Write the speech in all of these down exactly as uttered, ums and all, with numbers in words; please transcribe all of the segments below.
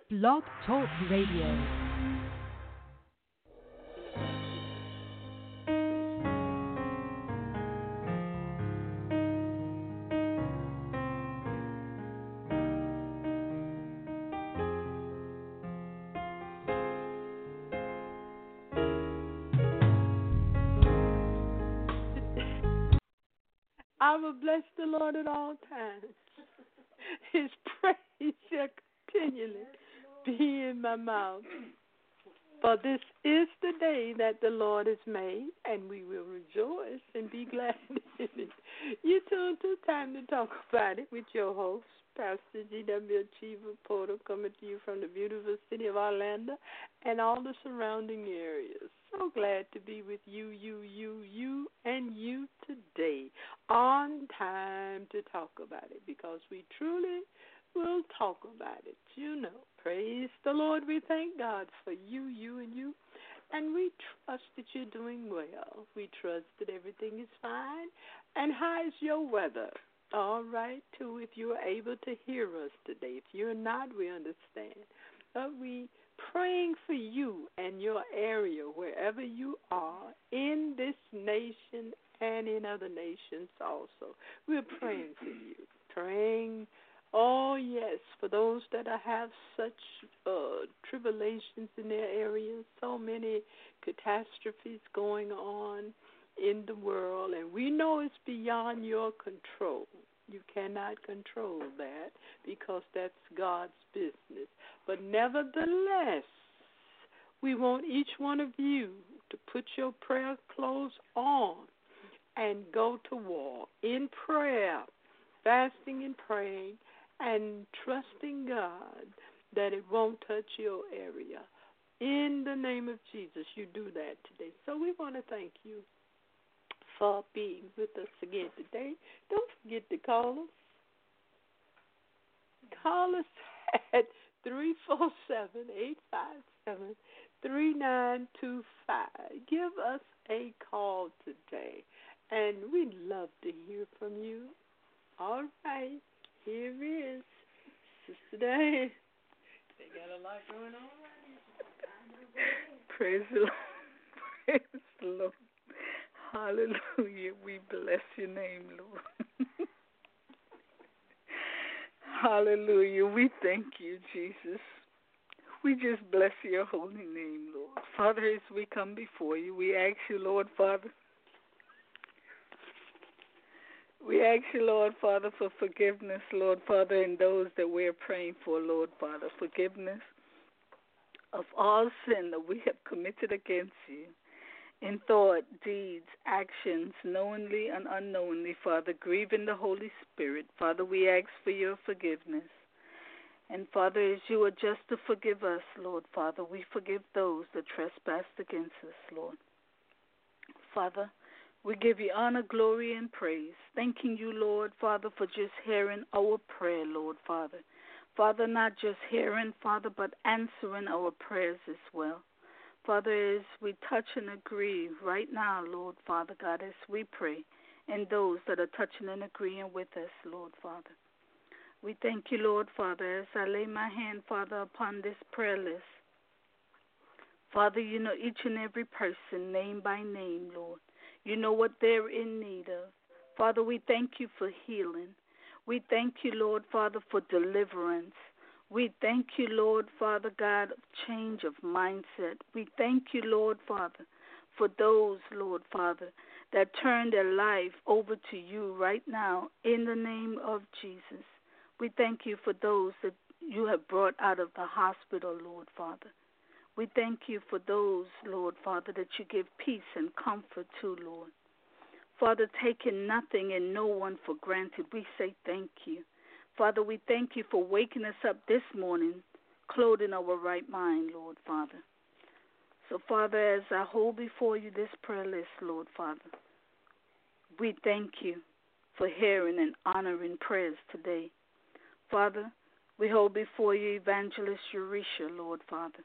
Blog Talk Radio. I will bless the Lord at all times. His praise shall continually be in my mouth. For this is the day that the Lord has made, and we will rejoice and be glad in it. You tuned to Time to Talk About It with your host, Pastor G W. Cheever Porter, coming to you from the beautiful city of Orlando and all the surrounding areas. So glad to be with you, you, you, you, and you today on Time to Talk About It, because we truly will talk about it. You know, praise the Lord. We thank God for you, you, and you, and we trust that you're doing well. We trust that everything is fine. And how is your weather? All right, too, if you are able to hear us today. If you're not, we understand. But we praying for you and your area, wherever you are, in this nation and in other nations also. We're praying for you. Praying, oh, yes, for those that have such uh, tribulations in their areas, so many catastrophes going on in the world, and we know it's beyond your control. You cannot control that because that's God's business. But nevertheless, we want each one of you to put your prayer clothes on and go to war in prayer, fasting and praying, and trusting God that it won't touch your area. In the name of Jesus, you do that today. So we want to thank you for being with us again today. Don't forget to call us. Call us at three four seven, eight five seven, three nine two five. Give us a call today, and we'd love to hear from you. All right, here is Sister Diane. They got a lot going on right here. Praise the Lord. Praise the Lord. Hallelujah. We bless your name, Lord. Hallelujah. We thank you, Jesus. We just bless your holy name, Lord. Father, as we come before you, we ask you, Lord, Father. We ask you, Lord, Father, for forgiveness, Lord, Father, and those that we're praying for, Lord, Father. Forgiveness of all sin that we have committed against you. In thought, deeds, actions, knowingly and unknowingly, Father, grieving the Holy Spirit. Father, we ask for your forgiveness. And, Father, as you are just to forgive us, Lord, Father, we forgive those that trespassed against us, Lord. Father, we give you honor, glory, and praise, thanking you, Lord, Father, for just hearing our prayer, Lord, Father. Father, not just hearing, Father, but answering our prayers as well. Father, as we touch and agree right now, Lord, Father God, as we pray, and those that are touching and agreeing with us, Lord, Father. We thank you, Lord, Father, as I lay my hand, Father, upon this prayer list. Father, you know each and every person, name by name, Lord. You know what they're in need of. Father, we thank you for healing. We thank you, Lord, Father, for deliverance. We thank you, Lord, Father God, of change of mindset. We thank you, Lord, Father, for those, Lord, Father, that turn their life over to you right now in the name of Jesus. We thank you for those that you have brought out of the hospital, Lord, Father. We thank you for those, Lord, Father, that you give peace and comfort to, Lord. Father, taking nothing and no one for granted, we say thank you. Father, we thank you for waking us up this morning, clothing our right mind, Lord, Father. So, Father, as I hold before you this prayer list, Lord, Father, we thank you for hearing and honoring prayers today. Father, we hold before you Evangelist Eurisha, Lord, Father.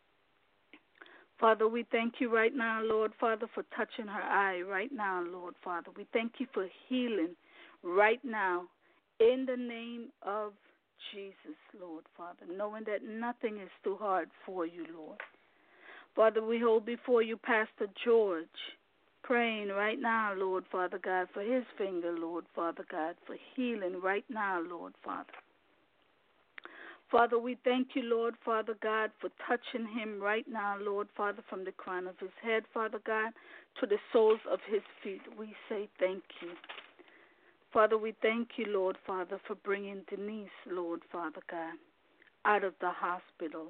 Father, we thank you right now, Lord, Father, for touching her eye right now, Lord, Father. We thank you for healing right now in the name of Jesus, Lord Father, knowing that nothing is too hard for you, Lord. Father, we hold before you Pastor George, praying right now, Lord Father God, for his finger, Lord Father God, for healing right now, Lord Father. Father, we thank you, Lord Father God, for touching him right now, Lord Father, from the crown of his head, Father God, to the soles of his feet. We say thank you. Father, we thank you, Lord Father, for bringing Denise, Lord Father God, out of the hospital.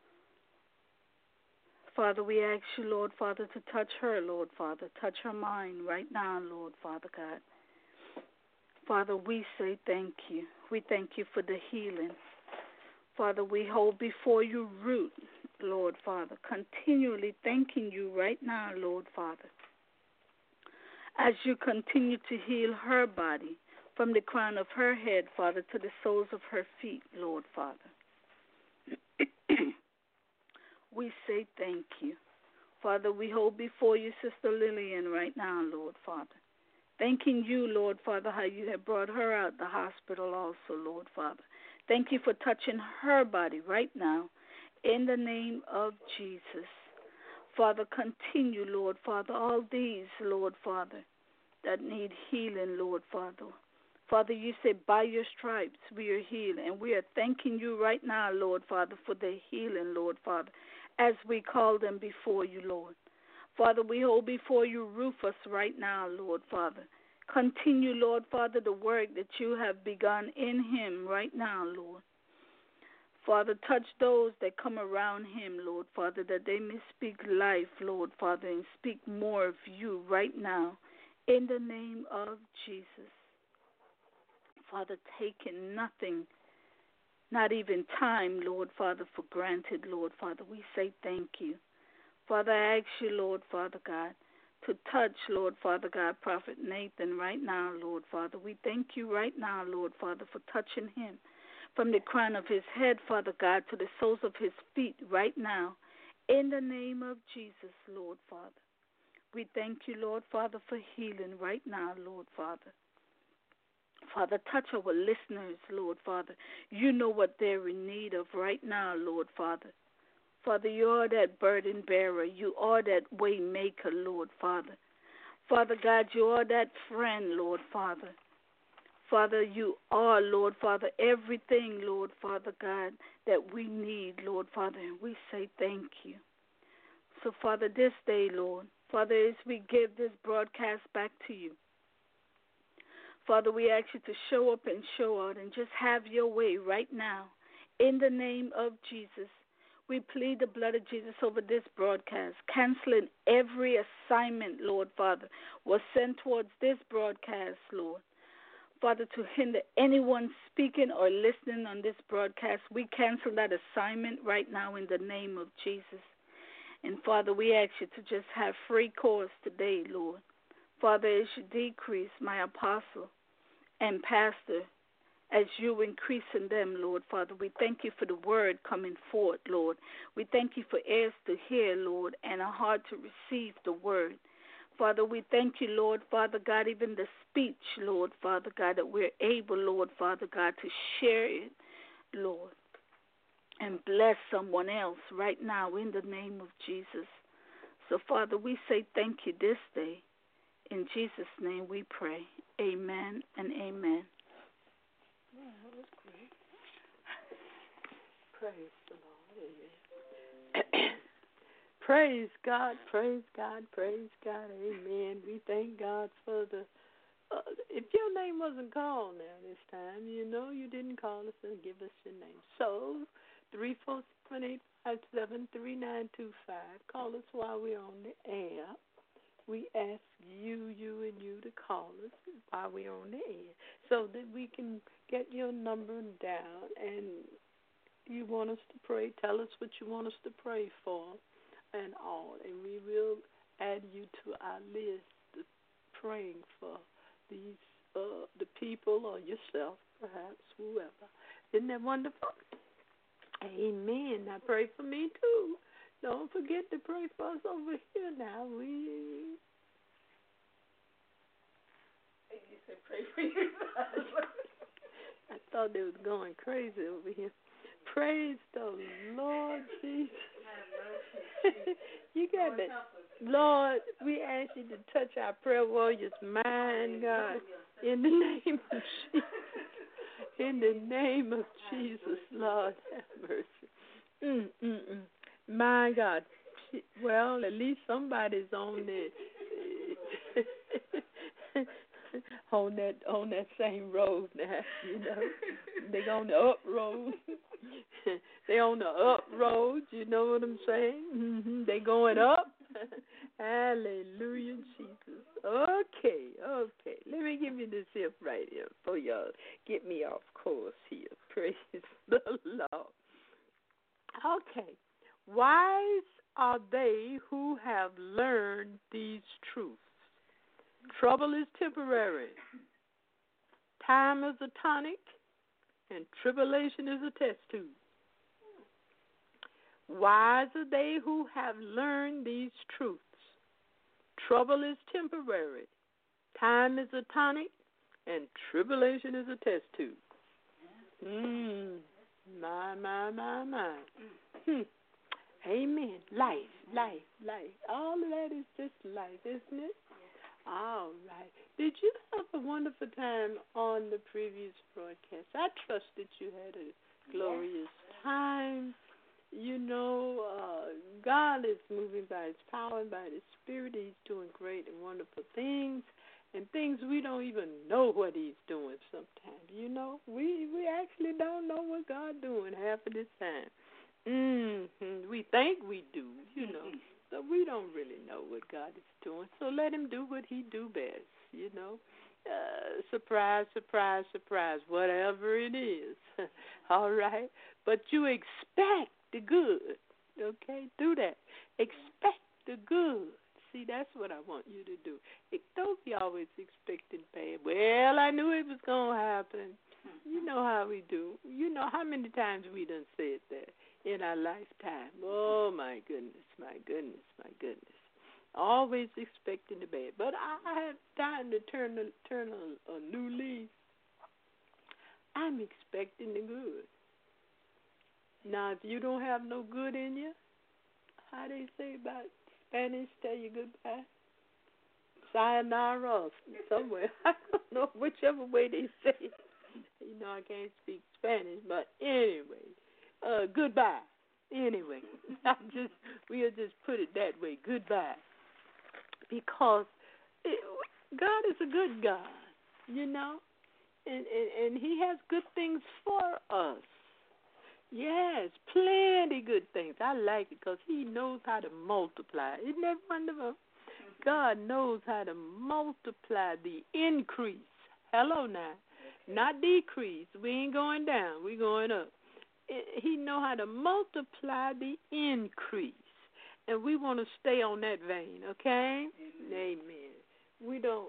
Father, we ask you, Lord Father, to touch her, Lord Father. Touch her mind right now, Lord Father God. Father, we say thank you. We thank you for the healing. Father, we hold before you Ruth, Lord Father, continually thanking you right now, Lord Father, as you continue to heal her body from the crown of her head, Father, to the soles of her feet, Lord Father. We say thank you. Father, we hold before you Sister Lillian right now, Lord Father. Thanking you, Lord Father, how you have brought her out the hospital also, Lord Father. Thank you for touching her body right now in the name of Jesus. Father, continue, Lord Father, all these, Lord Father, that need healing, Lord Father. Father, you said by your stripes we are healed, and we are thanking you right now, Lord Father, for the healing, Lord Father, as we call them before you, Lord. Father, we hold before you Rufus right now, Lord Father. Continue, Lord Father, the work that you have begun in him right now, Lord. Father, touch those that come around him, Lord Father, that they may speak life, Lord Father, and speak more of you right now in the name of Jesus. Father, taking nothing, not even time, Lord Father, for granted, Lord Father. We say thank you. Father, I ask you, Lord Father God, to touch, Lord Father God, Prophet Nathan right now, Lord Father. We thank you right now, Lord Father, for touching him from the crown of his head, Father God, to the soles of his feet right now, in the name of Jesus, Lord Father. We thank you, Lord Father, for healing right now, Lord Father. Father, touch our listeners, Lord Father. You know what they're in need of right now, Lord Father. Father, you are that burden bearer. You are that way maker, Lord Father. Father God, you are that friend, Lord Father. Father, you are, Lord Father, everything, Lord Father God, that we need, Lord Father, and we say thank you. So, Father, this day, Lord, Father, as we give this broadcast back to you, Father, we ask you to show up and show out and just have your way right now. In the name of Jesus, we plead the blood of Jesus over this broadcast, canceling every assignment, Lord Father, was sent towards this broadcast, Lord. Father, to hinder anyone speaking or listening on this broadcast, we cancel that assignment right now in the name of Jesus. And, Father, we ask you to just have free course today, Lord. Father, as you decrease my apostle and pastor, as you increase in them, Lord Father, we thank you for the word coming forth, Lord. We thank you for ears to hear, Lord, and a heart to receive the word. Father, we thank you, Lord Father God, even the speech, Lord Father God, that we're able, Lord Father God, to share it, Lord, and bless someone else right now in the name of Jesus. So, Father, we say thank you this day. In Jesus' name we pray. Amen and amen. Yeah, that was great. Praise the Lord. Amen. Praise God, praise God, praise God. Amen. We thank God for the, uh, if your name wasn't called now this time, you know you didn't call us and give us your name. So, three four seven, eight five seven, three nine two five. Call us while we're on the air. We ask you, you, and you to call us while we're on the air so that we can get your number down. And you want us to pray, tell us what you want us to pray for and all. And we will add you to our list of praying for these, uh, the people or yourself, perhaps, whoever. Isn't that wonderful? Amen. Now pray for me, too. Don't forget to pray for us over here now. We You said pray for you. I thought they was going crazy over here. Praise the Lord Jesus. You got it. Lord, we ask you to touch our prayer warriors' mind, God, in the name of Jesus. In the name of Jesus, Lord, have mercy. Mm, mm, mm. My God. Well, at least somebody's on the on that on that same road now, you know. They on the up road. They on the up road, you know what I'm saying? Mm-hmm. They going up. Hallelujah, Jesus. Okay, okay. Let me give you this here right here for y'all. Get me off course here. Praise the Lord. Okay. Wise are they who have learned these truths. Trouble is temporary. Time is a tonic, and tribulation is a test tube. Wise are they who have learned these truths. Trouble is temporary. Time is a tonic, and tribulation is a test tube. Mm. My, my, my, my. Hmm. Amen. Life, life, life. All of that is just life, isn't it? All right. Did you have a wonderful time on the previous broadcast? I trust that you had a glorious time. You know, uh, God is moving by His power and by His Spirit. He's doing great and wonderful things, and things we don't even know what He's doing sometimes. You know, we we actually don't know what God's doing half of this time. Mm-hmm. We think we do, you know, but we don't really know what God is doing. So let Him do what He do best, you know. Uh, surprise, surprise, surprise, whatever it is. All right? But you expect the good, okay? Do that. Expect the good. See, that's what I want you to do. It, don't be always expecting bad. Well, I knew it was going to happen. You know how we do. You know how many times we done said that in our lifetime. Oh, my goodness, my goodness, my goodness. Always expecting the bad. But I have time to turn, a, turn a, a new leaf. I'm expecting the good. Now, if you don't have no good in you, how they say about Spanish, tell you goodbye? Sayonara, somewhere. I don't know, whichever way they say it. You know, I can't speak Spanish, but anyway, uh, goodbye. Anyway, I just we'll just put it that way, goodbye, because it, God is a good God, you know, and, and and He has good things for us. Yes, plenty good things. I like it because He knows how to multiply. Isn't that wonderful? God knows how to multiply the increase. Hello now. Not decrease. We ain't going down. We going up. He know how to multiply the increase. And we want to stay on that vein, okay? Amen. Amen. We don't.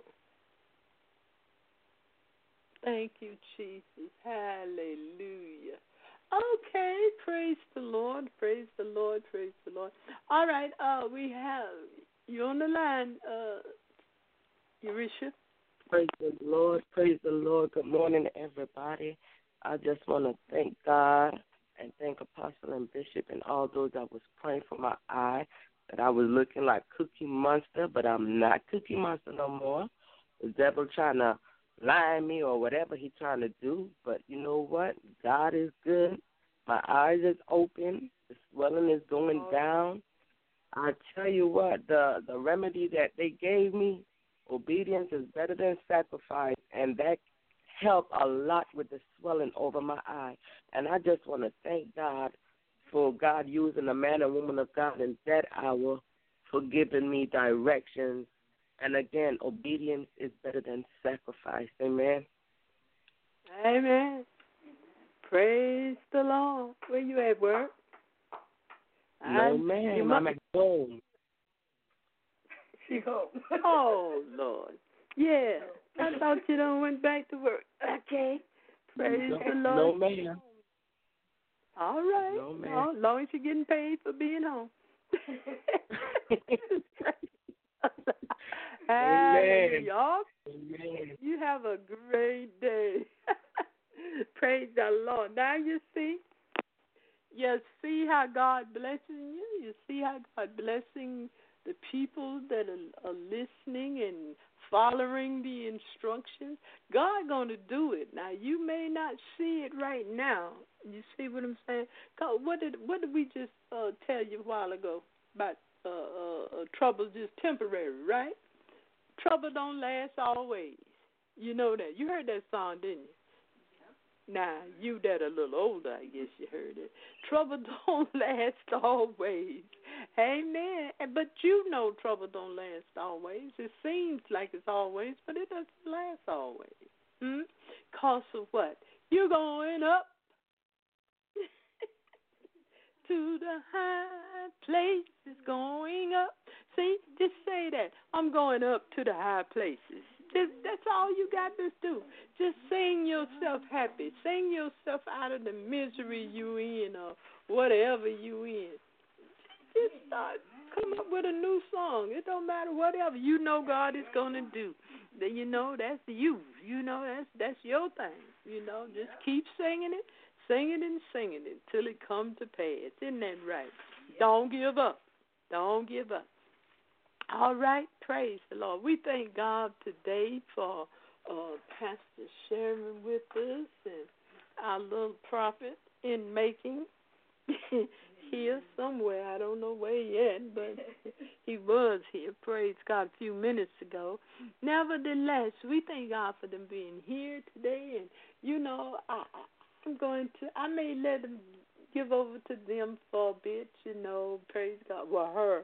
Thank you, Jesus. Hallelujah. Okay, praise the Lord, praise the Lord, praise the Lord. All right, uh, we have you on the line, uh, Eurisha. Praise the Lord, praise the Lord. Good morning, everybody. I just want to thank God and thank Apostle and Bishop and all those that was praying for my eye, that I was looking like Cookie Monster, but I'm not Cookie Monster no more. The devil trying to lie me or whatever he trying to do, but you know what? God is good. My eyes is open. The swelling is going down. I tell you what, the, the remedy that they gave me, obedience is better than sacrifice, and that helped a lot with the swelling over my eye. And I just want to thank God for God using a man and woman of God in that hour for giving me directions. And again, obedience is better than sacrifice. Amen. Amen. Praise the Lord. Where you at work? No, I, ma'am. I'm at home. She home. Oh, Lord. Yeah. I thought you done went back to work. Okay. Praise no, the Lord. No, ma'am. All right. No, ma'am. Well, as long as you're getting paid for being home. Amen. Y'all, Amen. you have a great day. Praise the Lord. Now you see, you see how God blessing you. You see how God blessing the people that are, are listening and following the instructions. God going to do it. Now you may not see it right now. You see what I'm saying? What did what did we just uh, tell you a while ago about uh, uh, uh, trouble just temporary, right? Trouble don't last always. You know that. You heard that song, didn't you? Now, you that a little older, I guess you heard it. Trouble don't last always. Amen. But you know trouble don't last always. It seems like it's always, but it doesn't last always. Hmm? Cause of what? You're going up to the high places, going up. See, just say that. I'm going up to the high places. Just, that's all you got to do. Just sing yourself happy. Sing yourself out of the misery you in or whatever you in. Just start, come up with a new song. It don't matter whatever. You know God is going to do. Then you know that's you. You know that's that's your thing. You know, just keep singing it, singing and singing it till it comes to pass. Isn't that right? Don't give up. Don't give up. All right, praise the Lord. We thank God today for uh, Pastor sharing with us and our little prophet in making here somewhere. I don't know where yet, but he was here, praise God, a few minutes ago. Nevertheless, we thank God for them being here today. And, you know, I, I'm going to, I may let them give over to them for a bit, you know, praise God. Well, her.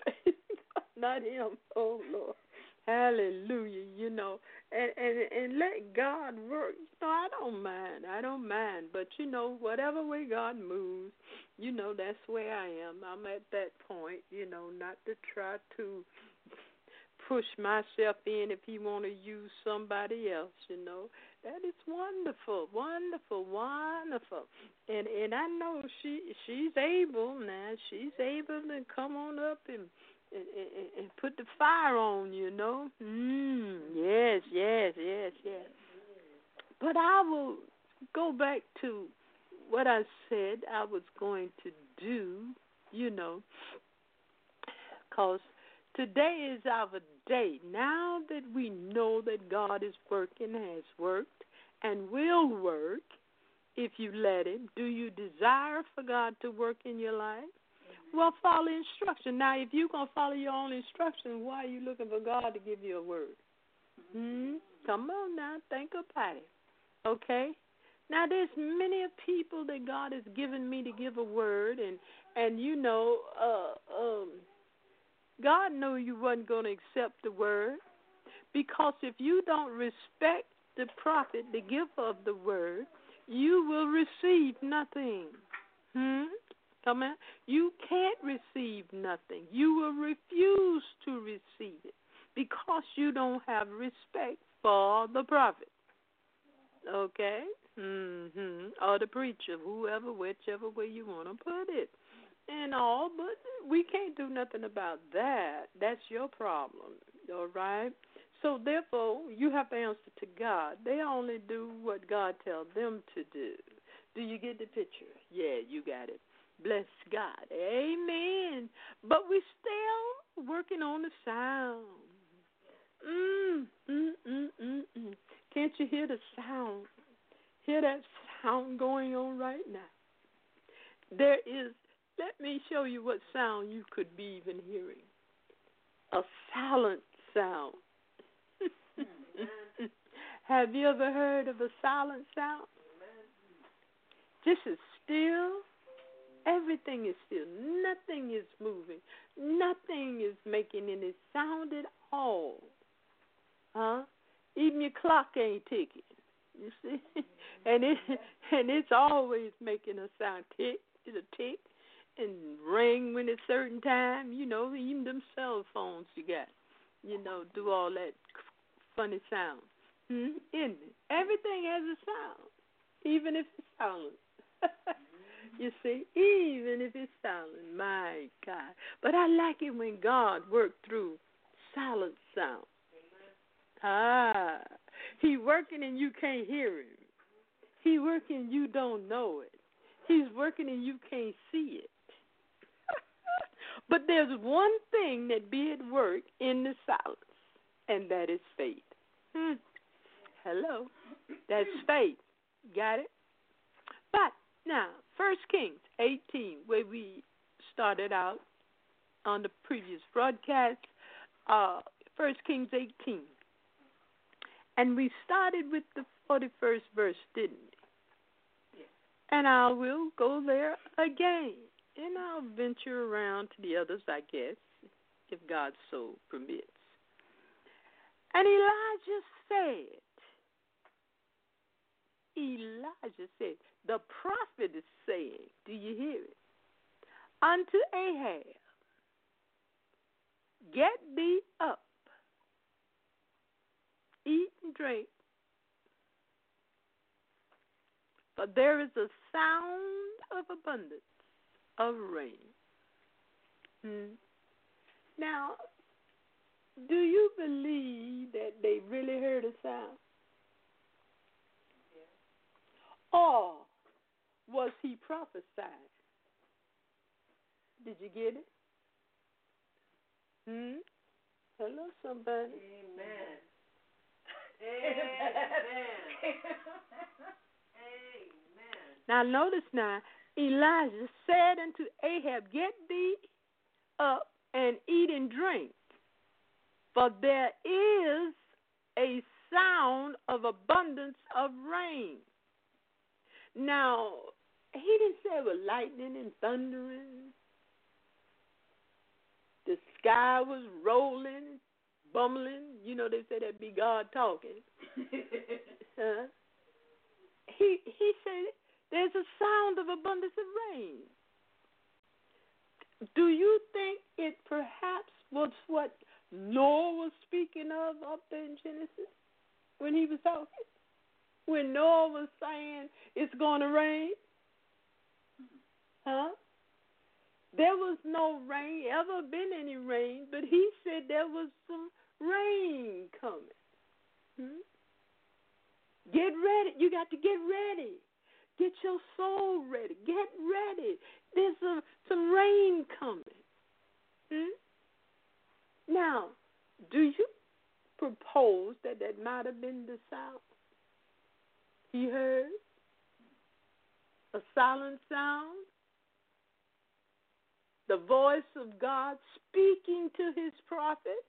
Not him. Oh, Lord. Hallelujah, you know. And, and and let God work. You know, I don't mind. I don't mind. But, you know, whatever way God moves, you know, that's where I am. I'm at that point, you know, not to try to push myself in if he want to use somebody else, you know. That is wonderful, wonderful, wonderful. And and I know she she's able now. She's able to come on up and And, and, and put the fire on, you know. Mm, yes, yes, yes, yes. But I will go back to what I said I was going to do, you know, because today is our day. Now that we know that God is working, has worked, and will work if you let him, do you desire for God to work in your life? Well, follow instruction. Now, if you're going to follow your own instructions, why are you looking for God to give you a word? Hmm? Come on now, think about it. Okay? Now, there's many people that God has given me to give a word, and, and you know, uh, um, God knew you wasn't going to accept the word, because if you don't respect the prophet, the giver of the word, you will receive nothing. Hmm? Come on. You can't receive nothing. You will refuse to receive it because you don't have respect for the prophet. Okay? Mm-hmm. Or the preacher, whoever, whichever way you want to put it. And all, but we can't do nothing about that. That's your problem. All right? So, therefore, you have to answer to God. They only do what God tells them to do. Do you get the picture? Yeah, you got it. Bless God. Amen. But we're still working on the sound. Mm, mm, mm, mm, mm. Can't you hear the sound? Hear that sound going on right now? There is, let me show you what sound you could be even hearing. A silent sound. Have you ever heard of a silent sound? Just as still. Everything is still. Nothing is moving. Nothing is making any sound at all. Huh? Even your clock ain't ticking. You see? and it and it's always making a sound. Tick, it'll tick and ring when it's certain time. You know, even them cell phones you got, you know, do all that funny sound. Hmm? Isn't it? Everything has a sound, even if it's silent. You see, even if it's silent, my God. But I like it when God worked through silent sound. Ah, he working and you can't hear him. He working, you don't know it. He's working and you can't see it. But there's one thing that be at work in the silence, and that is faith. Hmm. Hello. That's faith. Got it? But now, First Kings eighteen, where we started out on the previous broadcast, uh, First Kings eighteen. And we started with the forty-first verse, didn't we? Yes. And I will go there again. And I'll venture around to the others, I guess, if God so permits. And Elijah said, Elijah said, the prophet is saying, do you hear it? Unto Ahab, get thee up, eat and drink, for there is a sound of abundance of rain. Hmm. Now, do you believe that they really heard a sound? Yeah. Or was he prophesying? Did you get it? Hmm? Hello, somebody. Amen. Amen. Amen. Now, notice now, Elijah said unto Ahab, get thee up and eat and drink, for there is a sound of abundance of rain. Now, he didn't say it was lightning and thundering. The sky was rolling, bumbling. You know, they say that be God talking. huh? He he said, there's a sound of abundance of rain. Do you think it perhaps was what Noah was speaking of up there in Genesis when he was talking? When Noah was saying it's going to rain? Huh? There was no rain, ever been any rain, but he said there was some rain coming. Hmm? Get ready. You got to get ready. Get your soul ready. Get ready. There's a, some rain coming. Hmm? Now, do you propose that that might have been the sound he heard? A silent sound? The voice of God speaking to his prophet?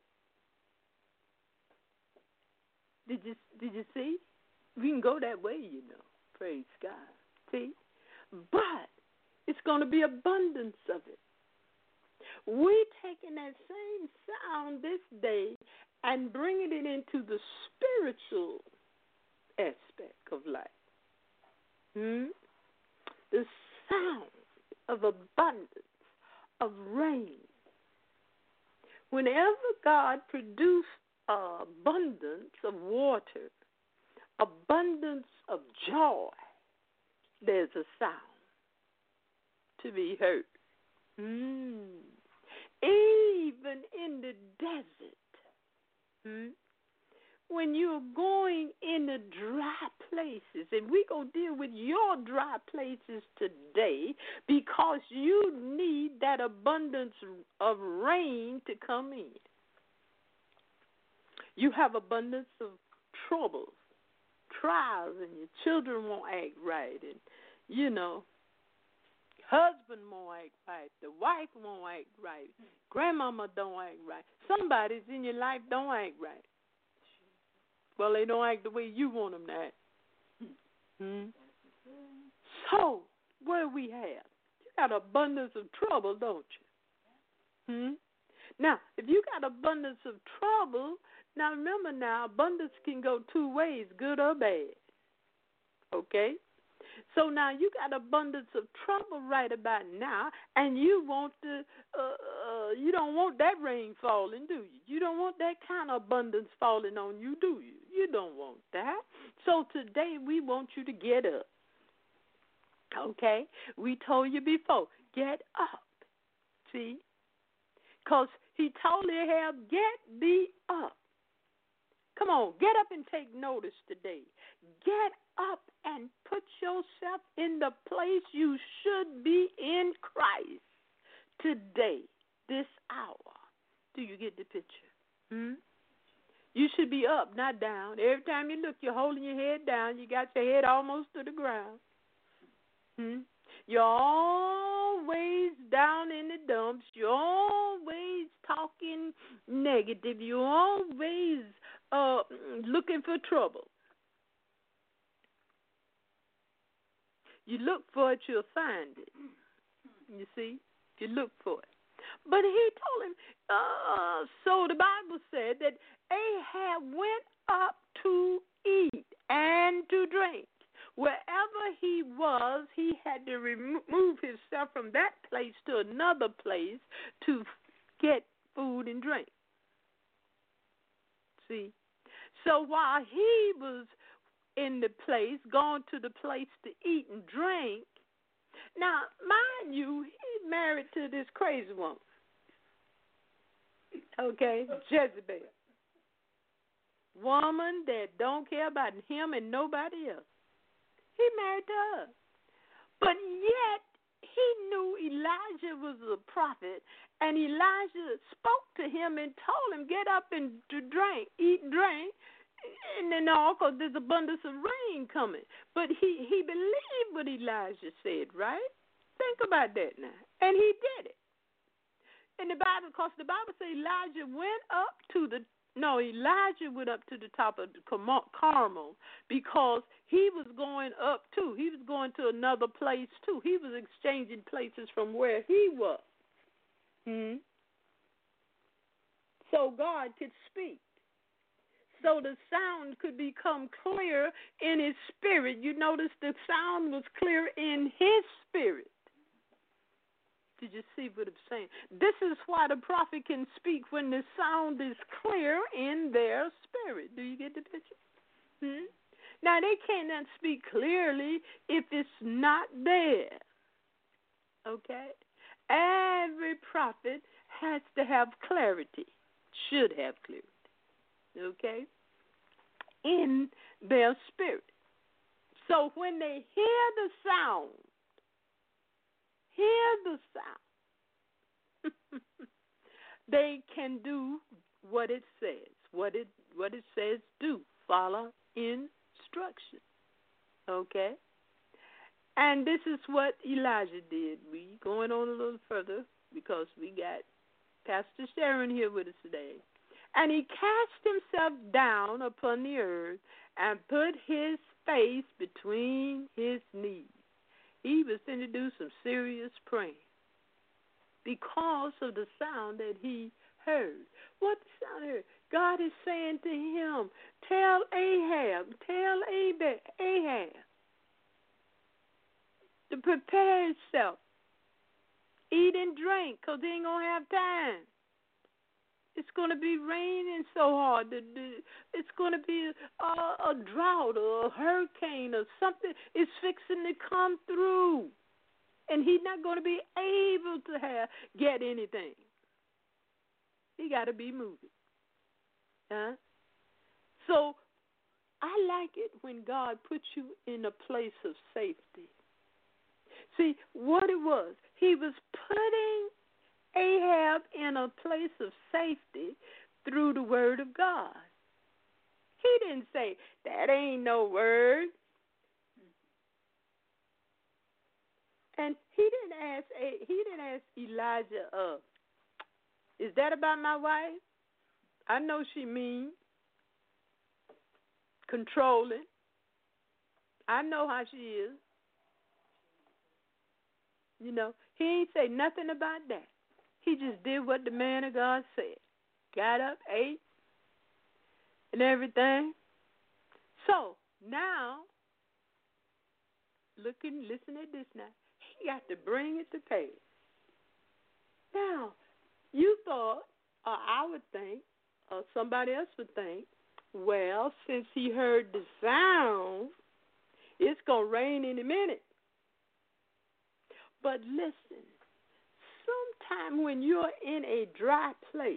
Did you, did you see? We can go that way, you know. Praise God. See? But it's going to be abundance of it. We're taking that same sound this day and bringing it into the spiritual aspect of life. Hmm? The sound of abundance, of rain. Whenever God produced uh, abundance of water, abundance of joy, there's a sound to be heard. Mm. Even in the desert, mm, when you're going in the dry places, and we're going to deal with your dry places today because you need that abundance of rain to come in. You have abundance of troubles, trials, and your children won't act right, and, you know, husband won't act right, the wife won't act right, grandmama don't act right, somebody's in your life don't act right. Well, they don't act the way you want them to act. Hmm? So, what do we have? You got abundance of trouble, don't you? Hmm? Now, if you got abundance of trouble, now remember now, abundance can go two ways, good or bad. Okay? So now you got abundance of trouble right about now, and you want to, uh, uh, you don't want that rain falling, do you? You don't want that kind of abundance falling on you, do you? You don't want that. So today we want you to get up. Okay? We told you before, get up. See? Because he told Ahab, get thee up. Come on, get up and take notice today. Get up and put yourself in the place you should be in Christ today, this hour. Do you get the picture? Hmm? You should be up, not down. Every time you look, you're holding your head down. You got your head almost to the ground. Hmm? You're always down in the dumps. You're always talking negative. You're always uh, looking for trouble. You look for it, you'll find it. You see? You look for it. But he told him, uh, so the Bible said that Ahab went up to eat and to drink. Wherever he was, he had to remove himself from that place to another place to get food and drink. See? So while he was in the place, gone to the place to eat and drink, now, mind you, he's married to this crazy woman. Okay? Jezebel. Woman that don't care about him and nobody else. He married to her. But yet, he knew Elijah was a prophet, and Elijah spoke to him and told him, get up and drink, eat and drink, and then all, because there's abundance of rain coming. But he, he believed what Elijah said, right? Think about that now. And he did it. In the Bible, because the Bible says Elijah went up to the No, Elijah went up to the top of the Carmel because he was going up too. He was going to another place too. He was exchanging places from where he was. Hmm? So God could speak. So the sound could become clear in his spirit. You notice the sound was clear in his spirit. Did you see what I'm saying? This is why the prophet can speak when the sound is clear in their spirit. Do you get the picture? Hmm? Now, they cannot speak clearly if it's not there. Okay? Every prophet has to have clarity, should have clarity. Okay? In their spirit. So when they hear the sound, hear the sound, they can do what it says. What it what it says do. Follow instruction. Okay? And this is what Elijah did. We going on a little further because we got Pastor Sharon here with us today. And he cast himself down upon the earth and put his face between his knees. He was going to do some serious praying because of the sound that he heard. What the sound heard? God is saying to him, tell Ahab, tell Ahab to prepare himself. Eat and drink because he ain't going to have time. It's going to be raining so hard. It's going to be a, a drought or a hurricane or something. It's fixing to come through. And he's not going to be able to have, get anything. He got to be moving. Huh? So I like it when God puts you in a place of safety. See, what it was, he was putting Ahab in a place of safety through the word of God. He didn't say, that ain't no word. And he didn't ask he didn't ask Elijah, uh, is that about my wife? I know she mean, controlling. I know how she is. You know, he ain't say nothing about that. He just did what the man of God said. Got up, ate, and everything. So, now, looking, listen at this now. He got to bring it to pass. Now, you thought, or I would think, or somebody else would think, well, since he heard the sound, it's going to rain any minute. But listen, sometime when you're in a dry place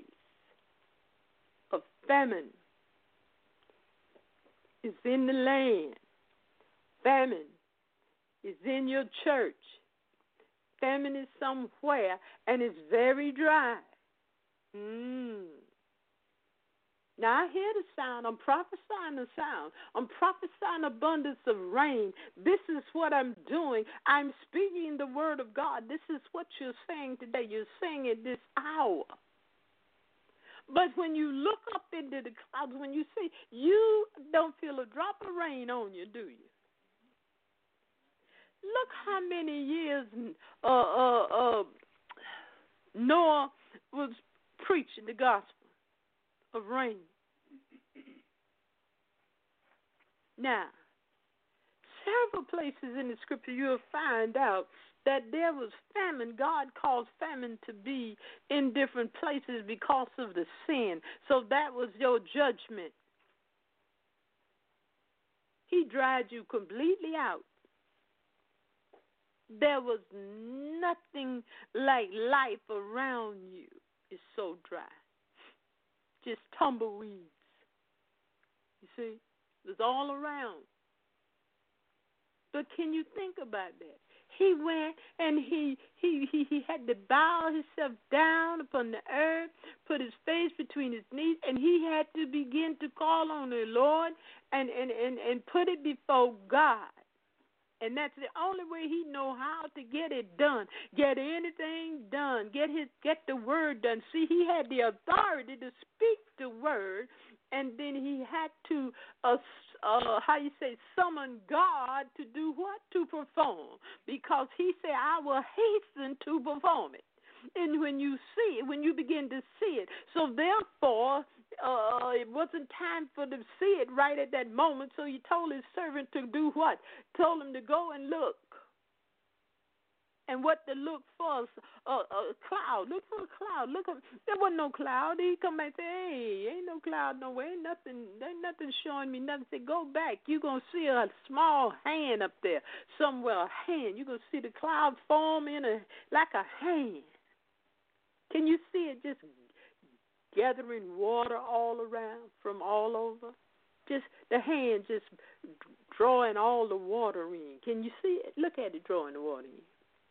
of famine is in the land, Famine is in your church. Famine is somewhere, and it's very dry. Mm. Now I hear the sound. I'm prophesying the sound. I'm prophesying abundance of rain. This is what I'm doing. I'm speaking the word of God. This is what you're saying today. You're saying it this hour. But when you look up into the clouds, when you see, you don't feel a drop of rain on you, do you? Look how many years uh, uh, uh, Noah was preaching the gospel of rain. Now, several places in the scripture you'll find out that there was famine. God caused famine to be in different places because of the sin. So that was your judgment. He dried you completely out. There was nothing like life around you. It's so dry. Just tumbleweeds. You see? It's all around. But can you think about that? He went and he, he, he, he had to bow himself down upon the earth, put his face between his knees, and he had to begin to call on the Lord and, and, and, and put it before God. And that's the only way he know how to get it done, get anything done, get his get the word done. See, he had the authority to speak the word, and then he had to, uh, uh, how you say, summon God to do what? To perform. Because he said, I will hasten to perform it. And when you see it, when you begin to see it, so therefore, uh, it wasn't time for them to see it right at that moment, so he told his servant to do what? Told him to go and look. And what to look for? A, a cloud. Look for a cloud. Look, there wasn't no cloud. He come back and say, hey, ain't no cloud nowhere. Ain't nothing, ain't nothing showing me nothing. Say, go back. You're going to see a small hand up there somewhere, a hand. You're going to see the cloud form in a like a hand. Can you see it just gathering water all around from all over? Just the hand just drawing all the water in. Can you see it? Look at it drawing the water in.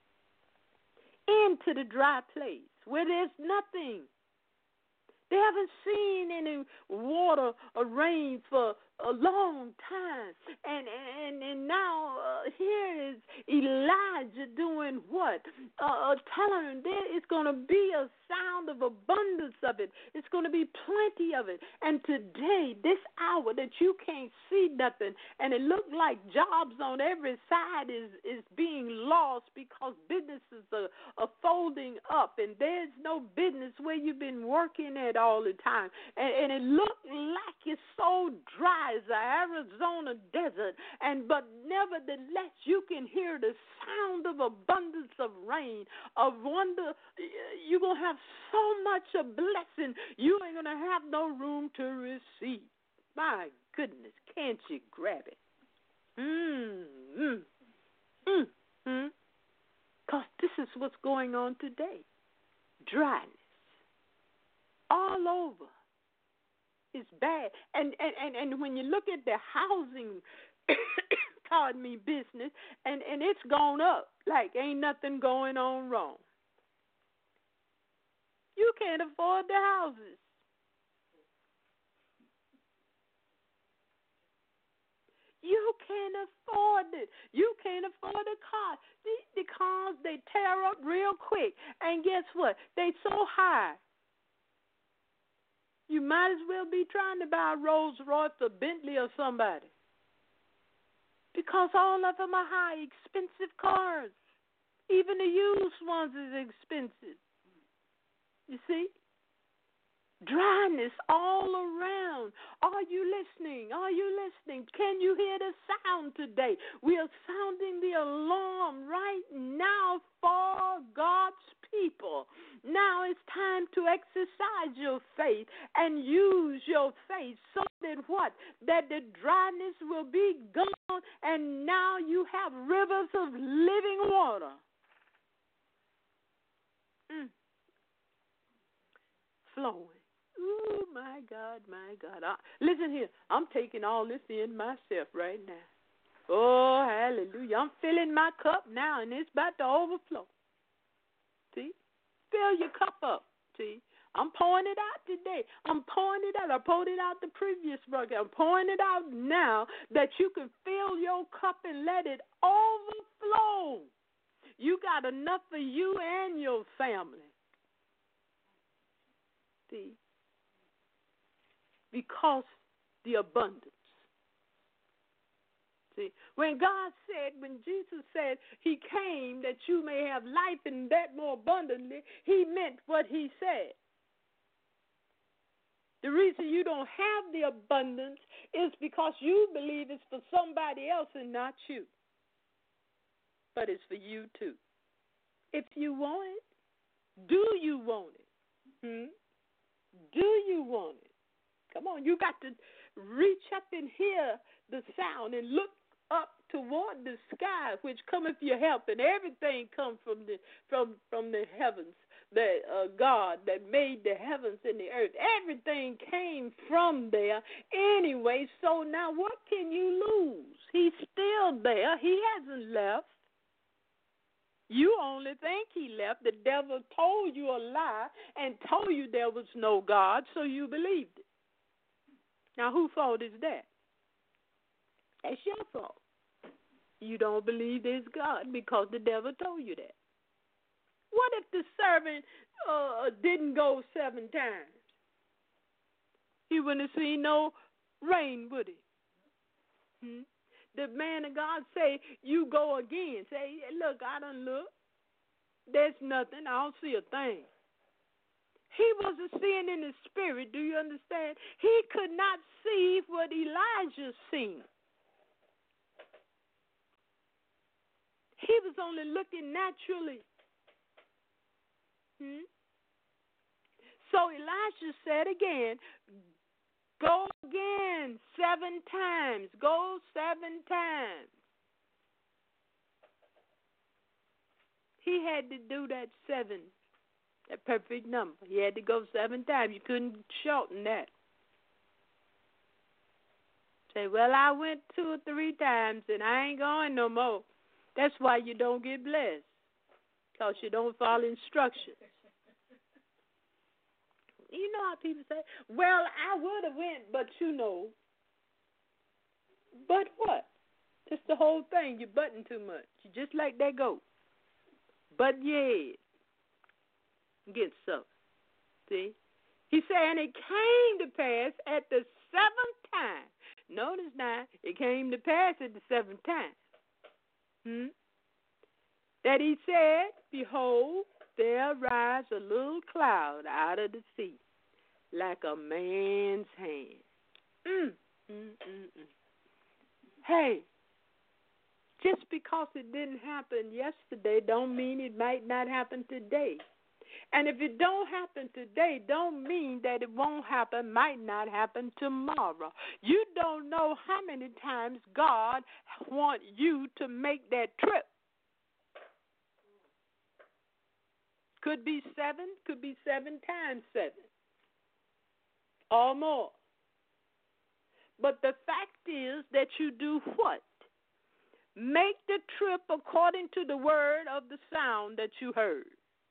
Into the dry place where there's nothing. They haven't seen any water or rain for a long time. And and, and now uh, here is Elijah doing what? Uh, telling them there is going to be a sound of abundance of it. It's going to be plenty of it. And today, this hour that you can't see nothing, and it looked like jobs on every side is, is being lost because businesses are, are folding up, and there's no business where you've been working at all the time. And, and it looked like it's so dry as the Arizona desert, and but nevertheless you can hear the sound of abundance of rain, of wonder. You're going to have so much a blessing, you ain't going to have no room to receive. My goodness, can't you grab it? Mm, mm, mm, mm. Because this is what's going on today. Dryness. All over. It's bad. And, and, and, and when you look at the housing, pardon me, business, and, and it's gone up like ain't nothing going on wrong. You can't afford the houses. You can't afford it. You can't afford a car. The, the cars, they tear up real quick. And guess what? They so high. You might as well be trying to buy a Rolls Royce or Bentley or somebody. Because all of them are high, expensive cars. Even the used ones is expensive. You see? Dryness all around. Are you listening? Are you listening? Can you hear the sound today? We are sounding the alarm right now for God's people. Now it's time to exercise your faith and use your faith so that what? That the dryness will be gone and now you have rivers of living water. Mm. Flowing. Oh, my God, my God. I, listen here. I'm taking all this in myself right now. Oh, hallelujah. I'm filling my cup now, and it's about to overflow. See? Fill your cup up. See? I'm pouring it out today. I'm pouring it out. I poured it out the previous broadcast. I'm pouring it out now that you can fill your cup and let it overflow. You got enough for you and your family. See? Because the abundance. See, when God said, when Jesus said he came that you may have life and that more abundantly, he meant what he said. The reason you don't have the abundance is because you believe it's for somebody else and not you. But it's for you too. If you want it, do you want it? Hmm? Do you want it? Come on, you got to reach up and hear the sound and look up toward the sky, which cometh your help, and everything comes from the from from the heavens. That uh, God that made the heavens and the earth, everything came from there anyway. So now, what can you lose? He's still there. He hasn't left. You only think he left. The devil told you a lie and told you there was no God, so you believed it. Now, whose fault is that? That's your fault. You don't believe there's God because the devil told you that. What if the servant uh, didn't go seven times? He wouldn't have seen no rain, would he? Hmm? The man of God say, you go again. Say, look, I done look. There's nothing. I don't see a thing. He wasn't seeing in the spirit. Do you understand? He could not see what Elijah seen. He was only looking naturally. Hmm? So Elijah said again, go again seven times. Go seven times. He had to do that seven, that perfect number. He had to go seven times. You couldn't shorten that. Say, well, I went two or three times and I ain't going no more. That's why you don't get blessed, because you don't follow instructions. You know how people say, well, I would have went, but you know. But what? Just the whole thing. You're butting too much. You just like that goat. But yeah. Get so. See? He said, and it came to pass at the seventh time. Notice now, it came to pass at the seventh time. Hmm? That he said, behold, there rise a little cloud out of the sea, like a man's hand. Mm, mm, mm, mm. Hey, just because it didn't happen yesterday don't mean it might not happen today. And if it don't happen today, don't mean that it won't happen, might not happen tomorrow. You don't know how many times God wants you to make that trip. Could be seven, could be seven times seven, or more. But the fact is that you do what? Make the trip according to the word of the sound that you heard.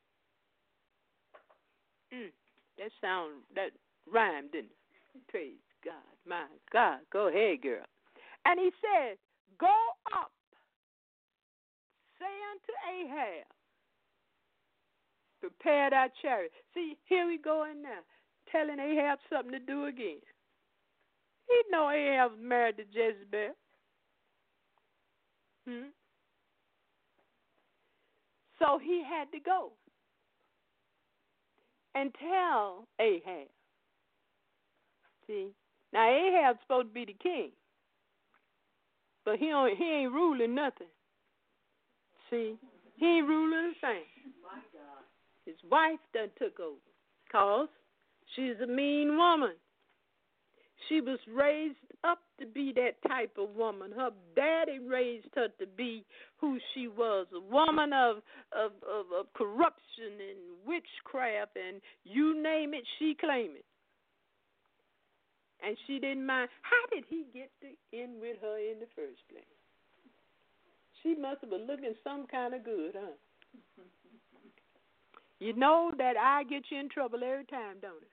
Mm, that sound, that rhymed, didn't it? Praise God, my God. Go ahead, girl. And he said, go up, say unto Ahab, prepare thy chariot. See, here we go in now, telling Ahab something to do again. He know Ahab was married to Jezebel. Hmm? So he had to go and tell Ahab. See, now Ahab's supposed to be the king, but he don't, he ain't ruling nothing. See, he ain't ruling a thing. His wife done took over, cause she's a mean woman. She was raised up to be that type of woman. Her daddy raised her to be who she was, a woman of of, of, of corruption and witchcraft, and you name it, she claimed it. And she didn't mind. How did he get to in with her in the first place? She must have been looking some kind of good, huh? You know that eye gets you in trouble every time, don't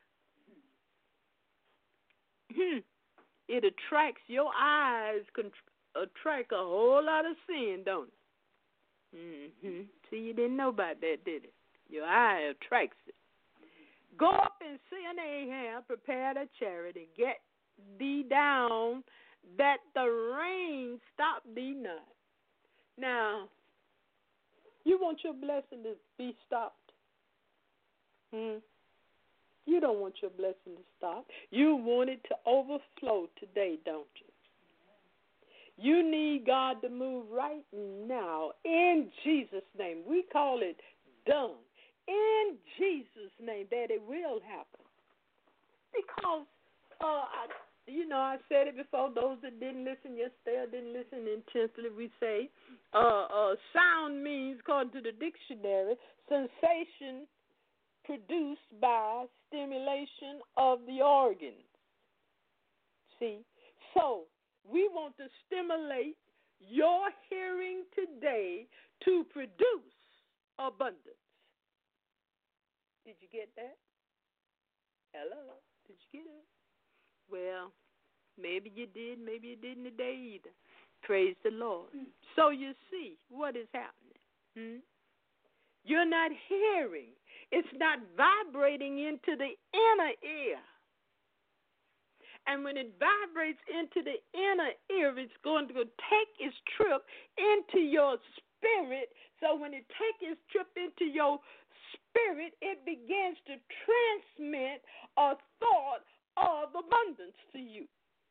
it? It attracts, your eyes can attract a whole lot of sin, don't it? Mm-hmm. See, you didn't know about that, did it? Your eye attracts it. Go up and send Ahab, prepare a chariot, and get thee down, that the rain stop thee not. Now, you want your blessing to be stopped. Hmm? You don't want your blessing to stop. You want it to overflow today, don't you? You need God to move right now in Jesus' name. We call it done. In Jesus' name, that it will happen. Because, uh, I, you know, I said it before. Those that didn't listen yesterday or didn't listen intensely, we say uh, uh, sound means, according to the dictionary, sensation produced by stimulation of the organs. See? So, we want to stimulate your hearing today to produce abundance. Did you get that? Hello? Did you get it? Well, maybe you did, maybe you didn't today either. Praise the Lord. Mm. So you see what is happening. Hmm? You're not hearing. It's not vibrating into the inner ear. And when it vibrates into the inner ear, it's going to take its trip into your spirit. So when it takes its trip into your spirit, it begins to transmit a thought of abundance to you.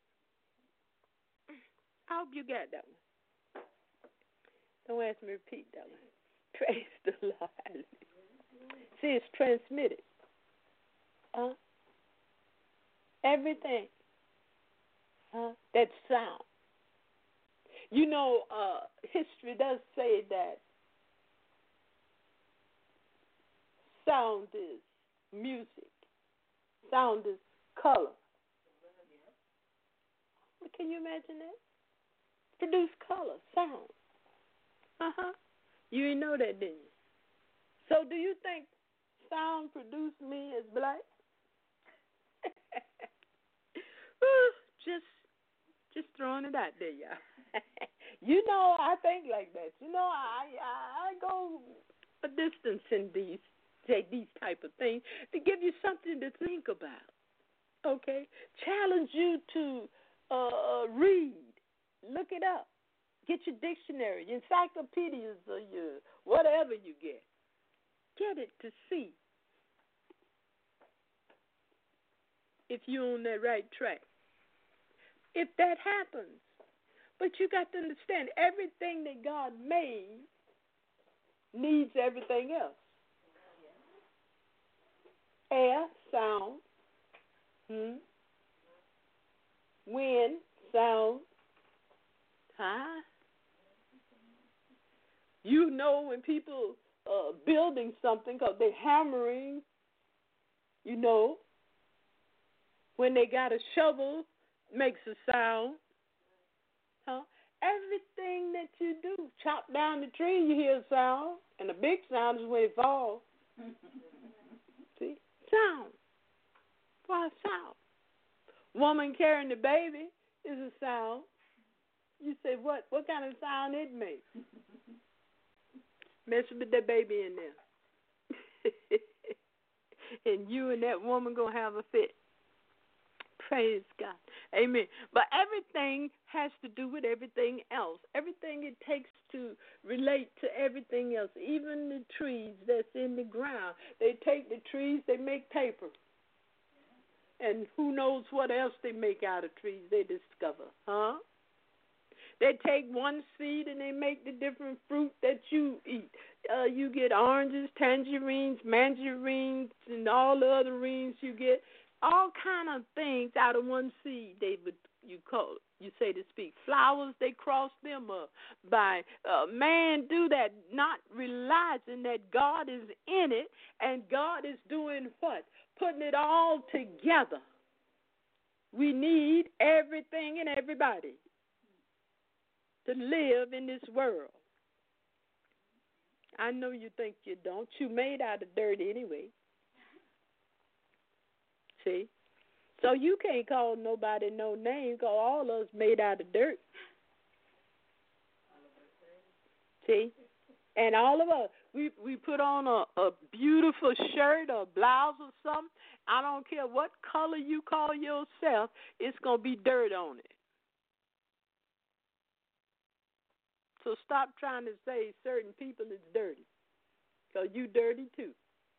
I hope you got that one. Don't ask me to repeat that one. Praise the Lord. See, it's transmitted. Huh? Everything. Huh? That sound. You know, uh, history does say that sound is music. Sound is color. Can you imagine that? Produce color, sound. Uh-huh. You didn't know that, didn't you? So do you think sound produced me as black? just just throwing it out there, y'all. You know, I think like that. You know, I, I I go a distance in these these type of things to give you something to think about. Okay? Challenge you to uh, read. Look it up. Get your dictionary, your encyclopedias, or your whatever you get. Get it to see if you're on that right track. If that happens, but you got to understand, everything that God made needs everything else. Air, sound, hmm? Wind, sound, huh? You know when people uh, building something because they're hammering, you know, when they got a shovel, makes a sound. Huh? Everything that you do, chop down the tree, you hear a sound, and the big sound is when it falls. See? Sound. Why sound? Woman carrying the baby is a sound. You say, what? What kind of sound it makes? Messing with that baby in there. And you and that woman going to have a fit. Praise God. Amen. But everything has to do with everything else. Everything it takes to relate to everything else. Even the trees that's in the ground. They take the trees, they make paper. And who knows what else they make out of trees they discover. Huh? They take one seed and they make the different fruit that you eat. Uh, you get oranges, tangerines, mandarins, and all the other greens you get. All kind of things out of one seed. They would you call you say to speak. Flowers, they cross them up by uh, man do that, not realizing that God is in it and God is doing what? Putting it all together. We need everything and everybody to live in this world. I know you think you don't. You made out of dirt anyway. See? So you can't call nobody no name because all of us made out of dirt. See? And all of us, we, we put on a, a beautiful shirt or blouse or something. I don't care what color you call yourself, it's going to be dirt on it. So stop trying to say certain people is dirty because you dirty too.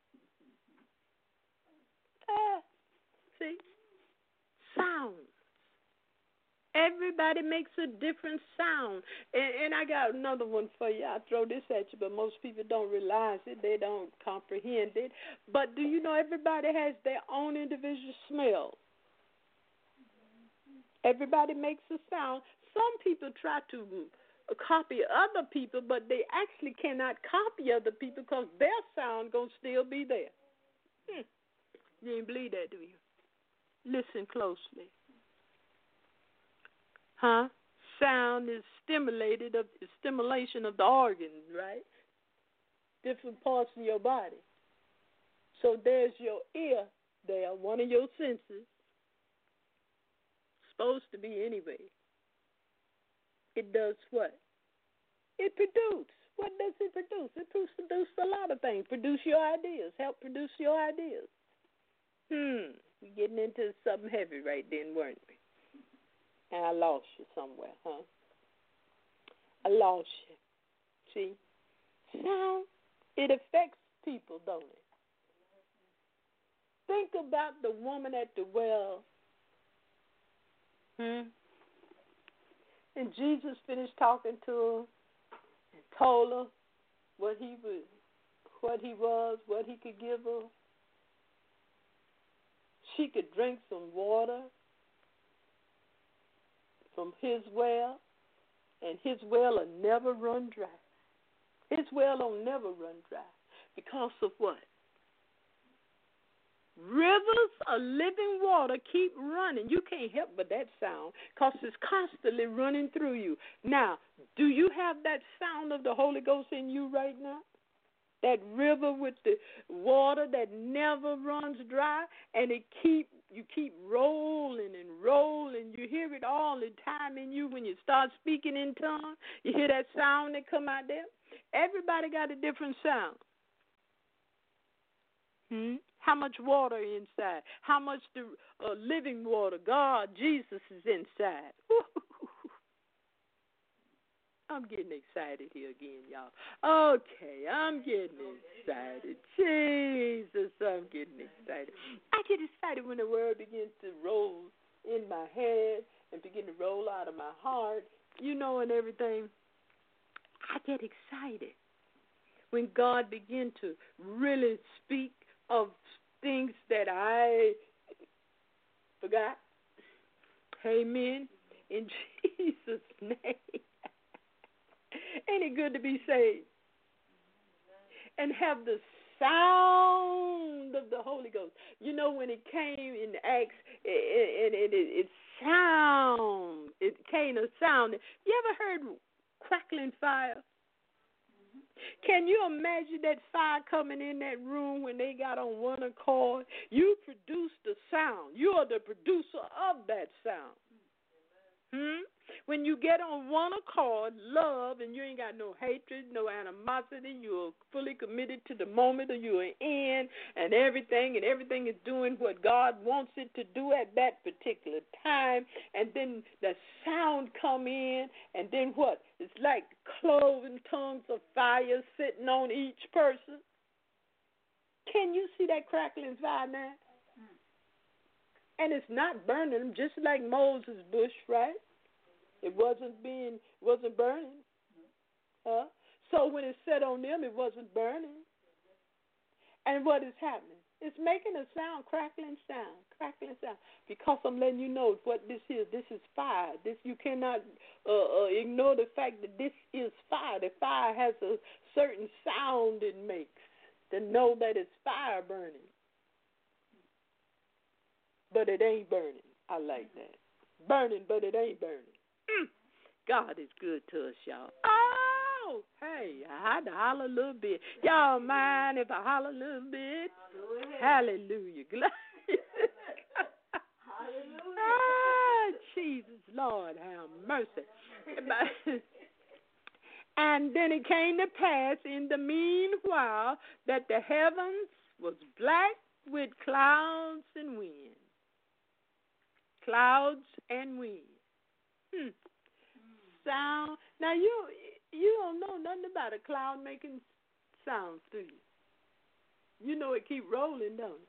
Ah, see? Sounds. Everybody makes a different sound. And, and I got another one for you. I'll throw this at you, but most people don't realize it. They don't comprehend it. But do you know everybody has their own individual smell? Everybody makes a sound. Some people try to copy other people, but they actually cannot copy other people because their sound going to still be there. Hmm. You ain't believe that, do you? Listen closely. Huh? Sound is stimulated of stimulation of the organs, right? Different parts of your body. So there's your ear there, one of your senses. Supposed to be anyway. It does what? It produces. What does it produce? It produces a lot of things. Produce your ideas. Help produce your ideas. Hmm. We're getting into something heavy right then, weren't we? And I lost you somewhere, huh? I lost you. See? Sound, it affects people, don't it? Think about the woman at the well. Hmm? And Jesus finished talking to her and told her what he was, what he was, what he could give her. She could drink some water from his well, and his well will never run dry. His well will never run dry. Because of what? Rivers of living water keep running. You can't help but that sound because it's constantly running through you. Now, do you have that sound of the Holy Ghost in you right now? That river with the water that never runs dry, and it keep you keep rolling and rolling. You hear it all the time in you when you start speaking in tongues. You hear that sound that come out there? Everybody got a different sound. Hmm? How much water inside? How much the uh, living water? God, Jesus is inside. I'm getting excited here again, y'all. Okay, I'm getting excited. Jesus, I'm getting excited. I get excited when the word begins to roll in my head and begin to roll out of my heart, you know, and everything. I get excited when God begins to really speak of things that I forgot. Amen. In Jesus' name. Ain't it good to be saved? And have the sound of the Holy Ghost. You know, when it came in Acts, it, it, it, it sound. It came a sound. You ever heard crackling fire? Can you imagine that fire coming in that room when they got on one accord? You produce the sound. You are the producer of that sound. Hmm? When you get on one accord, love, and you ain't got no hatred, no animosity, you're fully committed to the moment that you're in and everything, and everything is doing what God wants it to do at that particular time, and then the sound come in, and then what? It's like cloven tongues of fire sitting on each person. Can you see that crackling fire now? And it's not burning them, just like Moses' bush, right? It wasn't being, wasn't burning. Huh? So when it set on them, it wasn't burning. And what is happening? It's making a sound, crackling sound, crackling sound. Because I'm letting you know what this is. This is fire. This you cannot uh, uh, ignore the fact that this is fire. The fire has a certain sound it makes to know that it's fire burning. But it ain't burning. I like that. Burning, but it ain't burning. Mm. God is good to us, y'all. Oh, know. Hey, I had to holler a little bit. Y'all mind if I holler a little bit? Hallelujah. Hallelujah. Ah, Jesus, Lord, have mercy. And then it came to pass in the meanwhile that the heavens was black with clouds and wind. Clouds and wind. Hmm. Sound. Now you you don't know nothing about a cloud making sounds, do you? You know it keep rolling, don't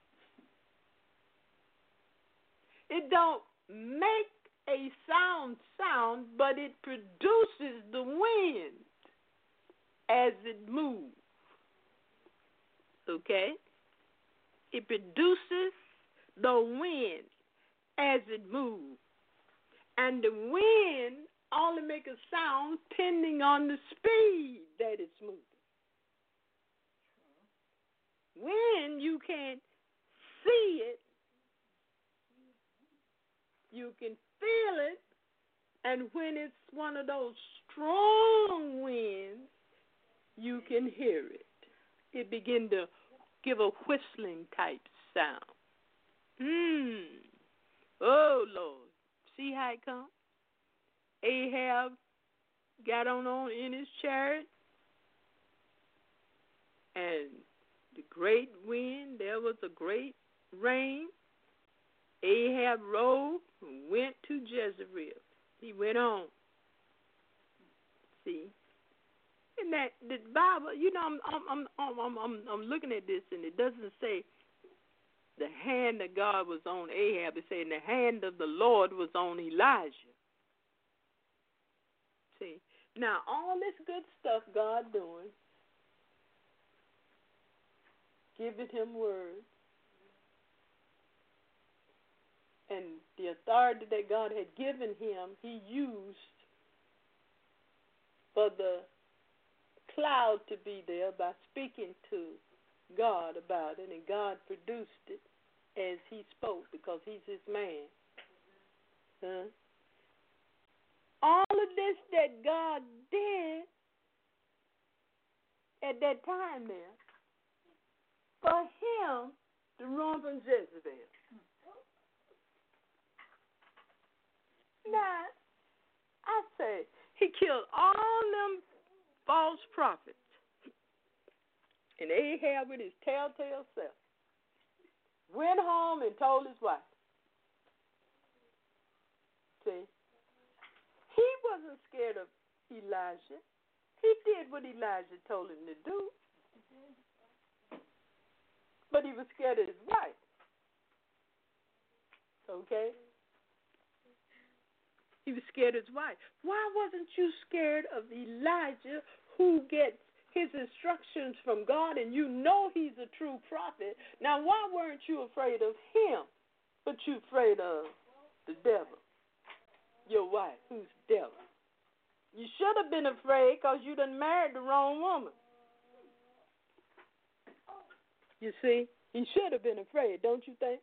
it? It don't make a sound sound, but it produces the wind as it moves. Okay? It produces the wind as it moves. And the wind only makes a sound depending on the speed that it's moving. Wind, you can't see it. You can feel it. And when it's one of those strong winds, you can hear it. It begin to give a whistling type sound. Hmm. Oh, Lord. See how it comes? Ahab got on, on in his chariot, and the great wind, there was a great rain. Ahab rode and went to Jezreel. He went on. See? And that the Bible, you know, I'm I'm I'm I'm I'm I'm looking at this, and it doesn't say the hand of God was on Ahab. It said the hand of the Lord was on Elijah. See, now all this good stuff God doing, giving him words, and the authority that God had given him, he used for the cloud to be there by speaking to God about it, and God produced it as he spoke because he's his man. Huh? All of this that God did at that time there, for him to run from Jezebel. Now, I say, he killed all them false prophets. And Ahab with his telltale self went home and told his wife. See? He wasn't scared of Elijah. He did what Elijah told him to do. But he was scared of his wife. Okay? He was scared of his wife. Why wasn't you scared of Elijah, who gets his instructions from God and you know he's a true prophet? Now, why weren't you afraid of him, but you afraid of the devil? Your wife, who's devil. You should have been afraid because you done married the wrong woman. You see, he should have been afraid, don't you think?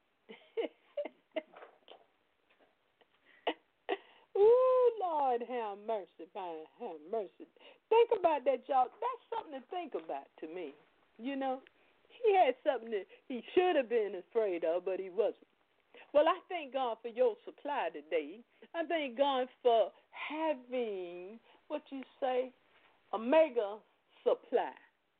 Ooh, Lord, have mercy, man, have mercy. Think about that, y'all. That's something to think about to me. You know, he had something that he should have been afraid of, but he wasn't. Well, I thank God for your supply today. I thank God for having, what you say, a mega supply.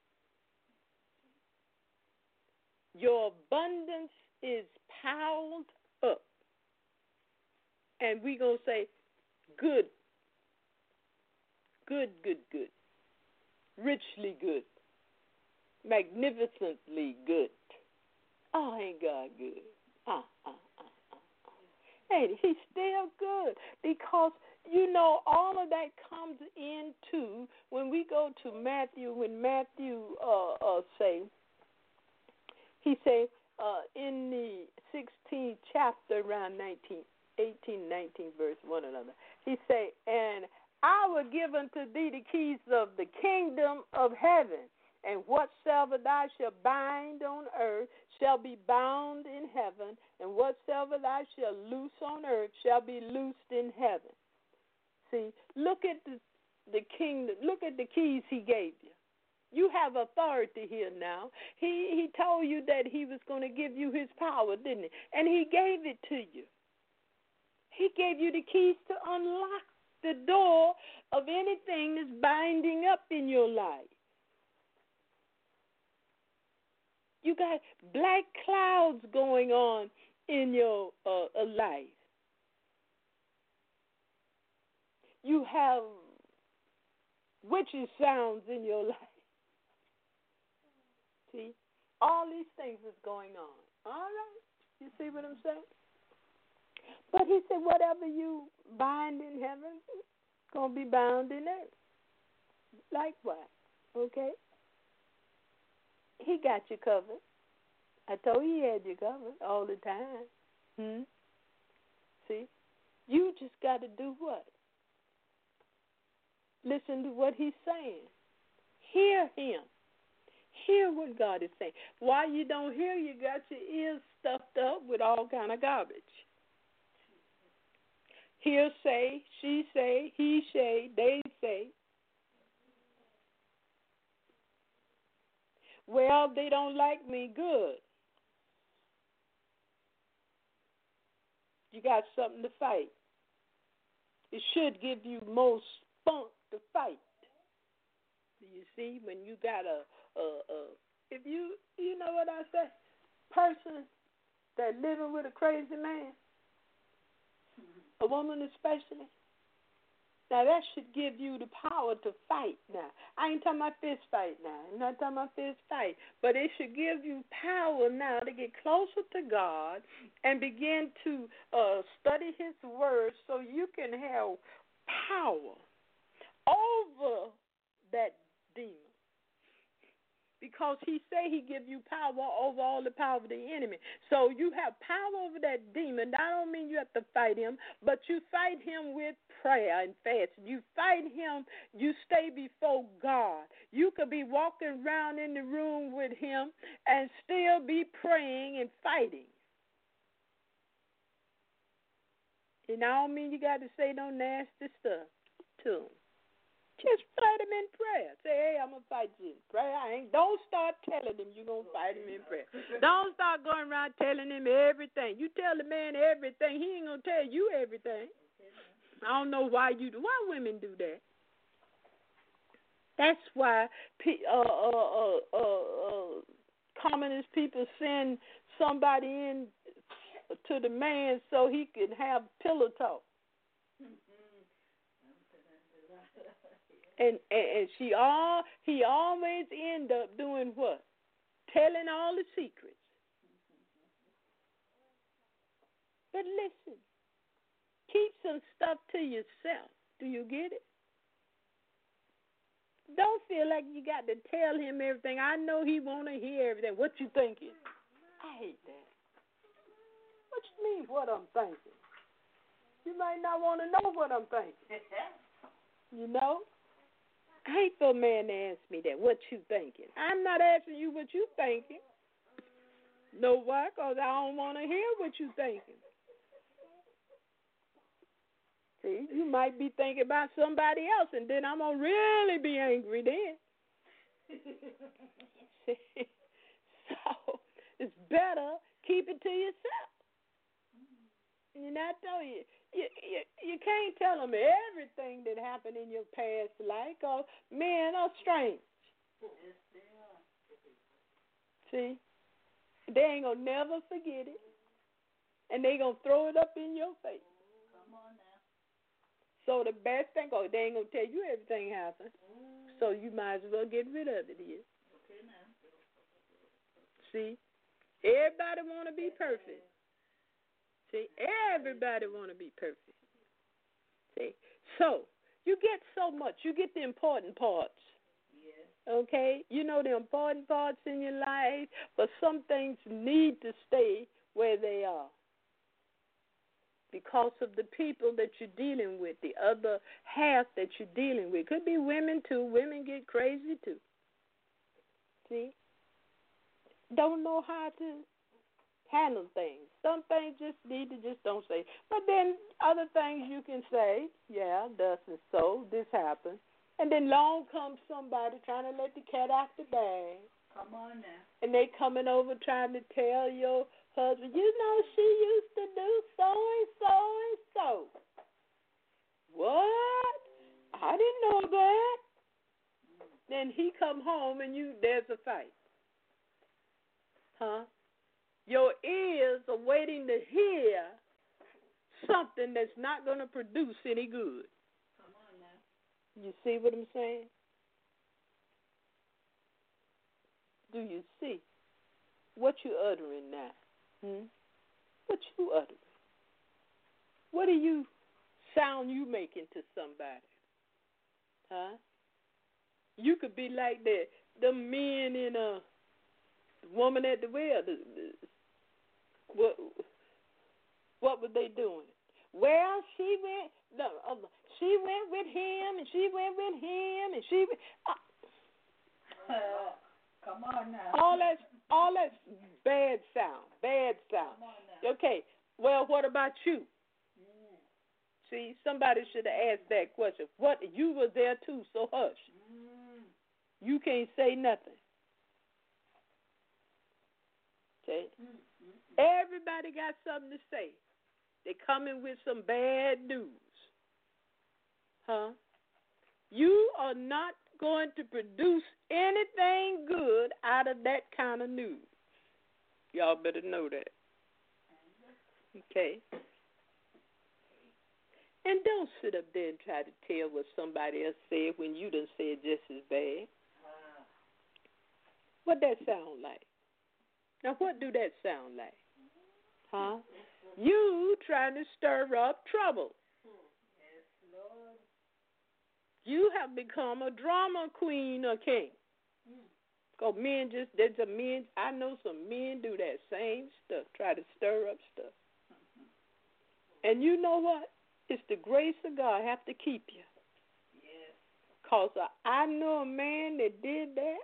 Your abundance is piled up. And we're going to say, good, good, good, good, richly good, magnificently good. Oh, ain't God good? Uh, uh, uh, uh, uh. Hey, he's still good because, you know, all of that comes into when we go to Matthew, when Matthew uh, uh, say, he say uh, in the sixteenth chapter, around nineteen, eighteen, nineteen, verse one another, he say, and I will give unto thee the keys of the kingdom of heaven, and whatsoever thou shalt bind on earth shall be bound in heaven, and whatsoever thou shalt loose on earth shall be loosed in heaven. See, look at the the kingdom. Look at the keys he gave you. You have authority here now. He he told you that he was going to give you his power, didn't he? And he gave it to you. He gave you the keys to unlock the door of anything that's binding up in your life. You got black clouds going on in your uh, uh, life. You have witches sounds in your life. See, all these things is going on. All right, you see what I'm saying? But he said, whatever you bind in heaven, it's going to be bound in earth. Likewise, okay? He got you covered. I told you he had you covered all the time. Hmm? See? You just got to do what? Listen to what he's saying. Hear him. Hear what God is saying. Why you don't hear, you got your ears stuffed up with all kind of garbage. He'll say, she say, he say, they say. Well, they don't like me. Good. You got something to fight. It should give you more spunk to fight. You see, when you got a, a, a if you, you know what I say, person that living with a crazy man, a woman especially, now that should give you the power to fight now. I ain't talking about fist fight now. I'm not talking about fist fight. But it should give you power now to get closer to God and begin to uh, study his word so you can have power over that demon. Because he say he give you power over all the power of the enemy. So you have power over that demon. That don't mean you have to fight him, but you fight him with prayer and fasting. You fight him, you stay before God. You could be walking around in the room with him and still be praying and fighting. And I don't mean you got to say no nasty stuff to him. Just fight him in prayer. Say, hey, I'm going to fight you in prayer. I ain't, don't start telling him you're going to fight him in prayer. Don't start going around telling him everything. You tell the man everything, he ain't going to tell you everything. I don't know why you do. Why women do that? That's why uh, uh, uh, uh, uh, communist people send somebody in to the man so he can have pillow talk. And, and and she all he always end up doing what? Telling all the secrets. But listen, keep some stuff to yourself. Do you get it? Don't feel like you got to tell him everything. I know he want to hear everything. What you thinking? I hate that. What you mean, what I'm thinking? You might not want to know what I'm thinking. You know? I hate for a man to ask me that. What you thinking? I'm not asking you what you thinking. Know why? Because I don't want to hear what you thinking. See, you might be thinking about somebody else, and then I'm going to really be angry then. See? So it's better keep it to yourself. You know, I tell you, you, you, you can't tell them everything that happened in your past life, because men are strange. See? They ain't going to never forget it, and they going to throw it up in your face. Come on now. So the best thing, oh, they ain't going to tell you everything happened, mm. So you might as well get rid of it here. Okay, now. See? Everybody want to be perfect. See, everybody want to be perfect. See, so you get so much. You get the important parts. Yeah. Okay, you know the important parts in your life, but some things need to stay where they are because of the people that you're dealing with, the other half that you're dealing with. Could be women too. Women get crazy too. See, don't know how to handle things. Some things just need to just don't say. But then other things you can say, yeah, thus and so, this happened. And then long comes somebody trying to let the cat out the bag. Come on now. And they coming over trying to tell your husband, you know, she used to do so and so and so. What? I didn't know that. Then he come home and you there's a fight. Huh? Your ears are waiting to hear something that's not going to produce any good. Come on now. You see what I'm saying? Do you see what you uttering now? Hmm? What you uttering? What are you sound you making to somebody? Huh? You could be like that. The men in a woman at the well. The, the, what what were they doing? Well, she went. No, uh, she went with him, and she went with him, and she. Uh, Come on now. all that, all that bad sound, bad sound. Come on now. Okay. Well, what about you? Mm. See, somebody should have asked that question. What you were there too, so hush. Mm. You can't say nothing. Okay. Mm. Everybody got something to say. They coming with some bad news. Huh? You are not going to produce anything good out of that kind of news. Y'all better know that. Okay? And don't sit up there and try to tell what somebody else said when you done said just as bad. What that sound like? Now, what do that sound like? Huh? You trying to stir up trouble. Yes, Lord. You have become a drama queen or king. Because men just, there's a men, I know some men do that same stuff, try to stir up stuff. And you know what? It's the grace of God have to keep you. Yes. Because I know a man that did that.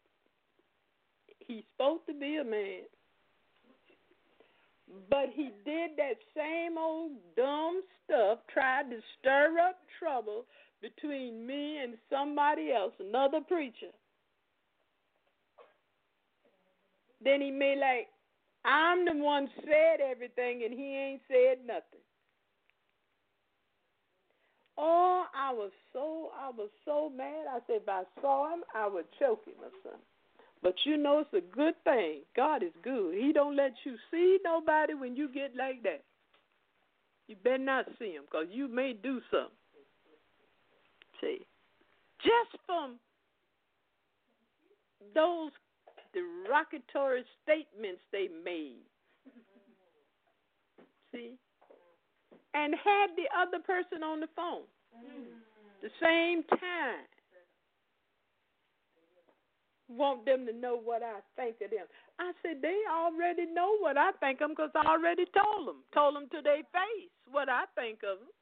He's supposed to be a man. But he did that same old dumb stuff, tried to stir up trouble between me and somebody else, another preacher. Then he made like, I'm the one said everything and he ain't said nothing. Oh, I was so, I was so mad. I said if I saw him, I would choke him or something. But you know it's a good thing. God is good. He don't let you see nobody when you get like that. You better not see him because you may do something. See, just from those derogatory statements they made. See? And had the other person on the phone. Mm. The same time. Want them to know what I think of them. I said, they already know what I think of them because I already told them. Told them to their face what I think of them.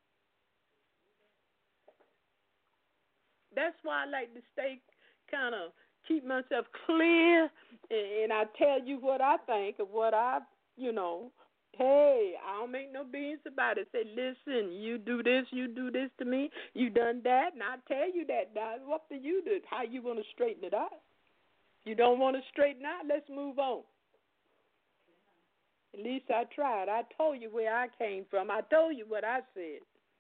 That's why I like to stay kind of, keep myself clear, and I tell you what I think of what I, you know, hey, I don't make no beans about it. Say, listen, you do this, you do this to me, you done that, and I tell you that. Now, it's up to you to how you want to straighten it out. You don't want to straighten out, let's move on. At least I tried. I told you where I came from. I told you what I said.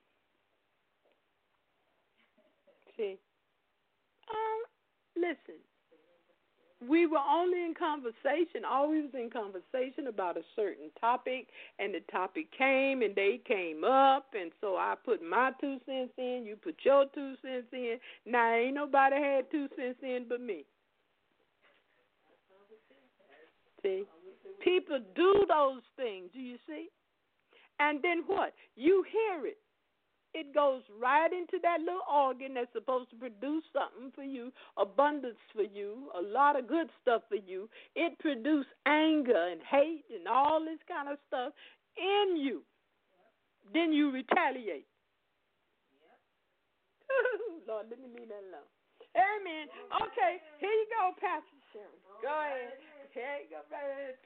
See? Um, listen. We were only in conversation, always in conversation about a certain topic, and the topic came, and they came up, and so I put my two cents in, you put your two cents in. Now, ain't nobody had two cents in but me. See? People do those things, do you see? And then what? You hear it. It goes right into that little organ that's supposed to produce something for you, abundance for you, a lot of good stuff for you. It produces anger and hate and all this kind of stuff in you. Yep. Then you retaliate. Yep. Lord, let me leave that alone. Amen. Okay, here you go, Pastor Sharon. Go ahead. Here you go, Pastor.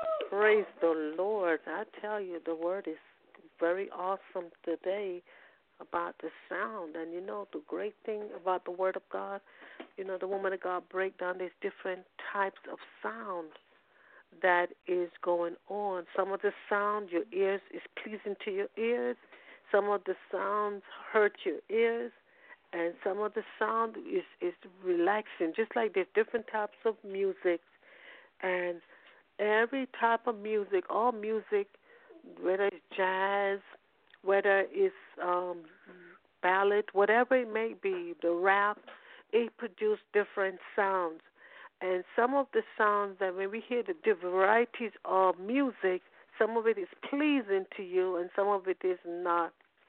Praise the Lord. I tell you, the word is very awesome today. about the sound. And, you know, the great thing about the Word of God, you know, the woman of God break down these different types of sound that is going on. Some of the sound, your ears is pleasing to your ears. Some of the sounds hurt your ears. And some of the sound is, is relaxing, just like there's different types of music. And every type of music, all music, whether it's jazz, whether it's um, ballad, whatever it may be, the rap, it produces different sounds. And some of the sounds that when we hear the varieties of music, some of it is pleasing to you and some of it is not.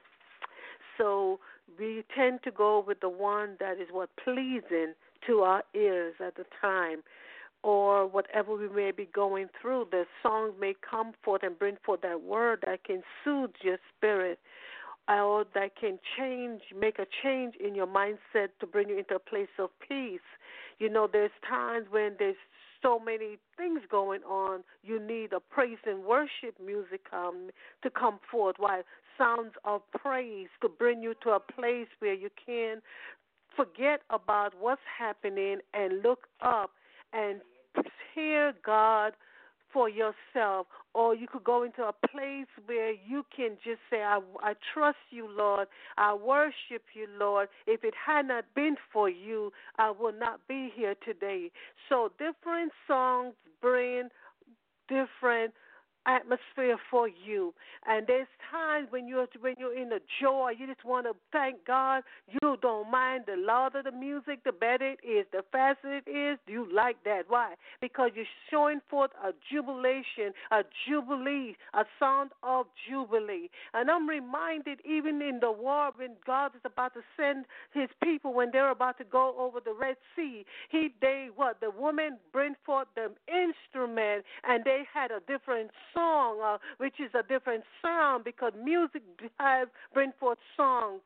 So we tend to go with the one that is what pleasing to our ears at the time, or whatever we may be going through. The song may come forth and bring forth that word that can soothe your spirit, or that can change, make a change in your mindset to bring you into a place of peace. You know, there's times when there's so many things going on, you need a praise and worship music um, to come forth. Why? Sounds of praise to bring you to a place where you can forget about what's happening and look up and hear God for yourself. Or you could go into a place where you can just say, I, I trust you, Lord. I worship you, Lord. If it had not been for you, I would not be here today. So different songs bring different atmosphere for you. And there's times when you're when you're in the joy, you just want to thank God. You don't mind the louder the music, the better it is, the faster it is. You like that. Why? Because you're showing forth a jubilation, a jubilee, a sound of jubilee. And I'm reminded even in the war when God is about to send his people, when they're about to go over the Red Sea, he they what the woman bring forth the instrument, and they had a different song, uh, which is a different sound, because music has bring forth songs,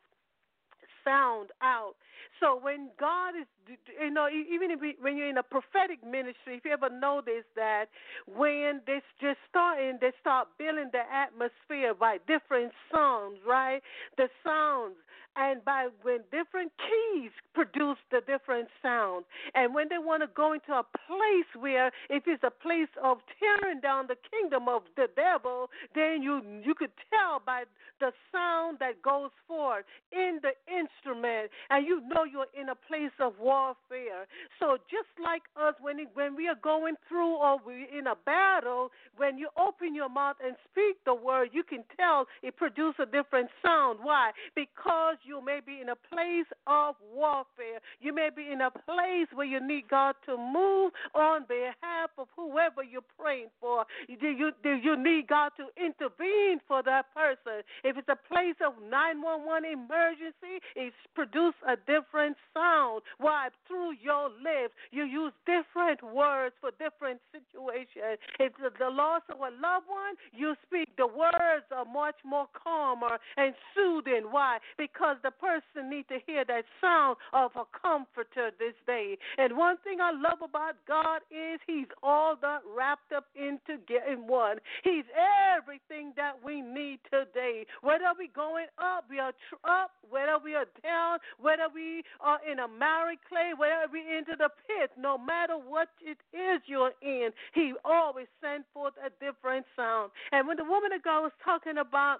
sound out. So when God is, you know, even if we, when you're in a prophetic ministry, if you ever notice that when they just starting, they start building the atmosphere by different songs, right? The sounds. And by when different keys produce the different sound. And when they want to go into a place where if it's a place of tearing down the kingdom of the devil, then you you could tell by the sound that goes forth in the instrument, and you know you're in a place of warfare. So just like us, when it, when we are going through or we're in a battle, when you open your mouth and speak the word, you can tell it produces a different sound. Why? Because you may be in a place of warfare. You may be in a place where you need God to move on behalf of whoever you're praying for. Do you, do you need God to intervene for that person? If it's a place of nine one one emergency, it's produce a different sound. Why? Through your lips, you use different words for different situations. If it's the loss of a loved one, you speak. The words are much more calmer and soothing. Why? Because the person needs to hear that sound of a comforter this day. And one thing I love about God is he's all that wrapped up into getting one. He's everything that we need today. Whether we're going up, we are tr- up. Whether we are down, whether we are in a married clay, whether we into the pit, no matter what it is you're in, he always sends forth a different sound. And when the woman of God was talking about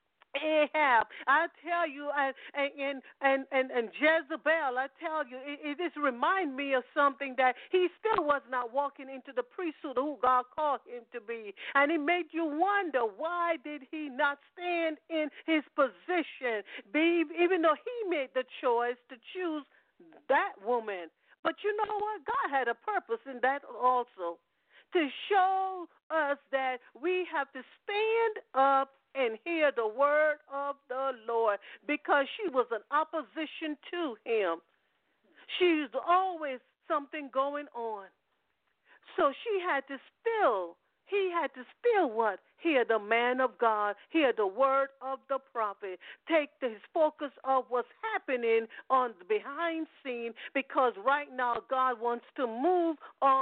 Ahab, I tell you, and and and and, and Jezebel, I tell you, it, it just reminds me of something that he still was not walking into the priesthood who God called him to be, and it made you wonder why did he not stand in his position, be, even though he made the choice to choose that woman. But you know what? God had a purpose in that also, to show us that we have to stand up and hear the word of the Lord, because she was an opposition to him. She's always something going on. So she had to still, he had to still what? Hear the man of God, hear the word of the prophet, take his focus of what's happening on the behind scene, because right now God wants to move on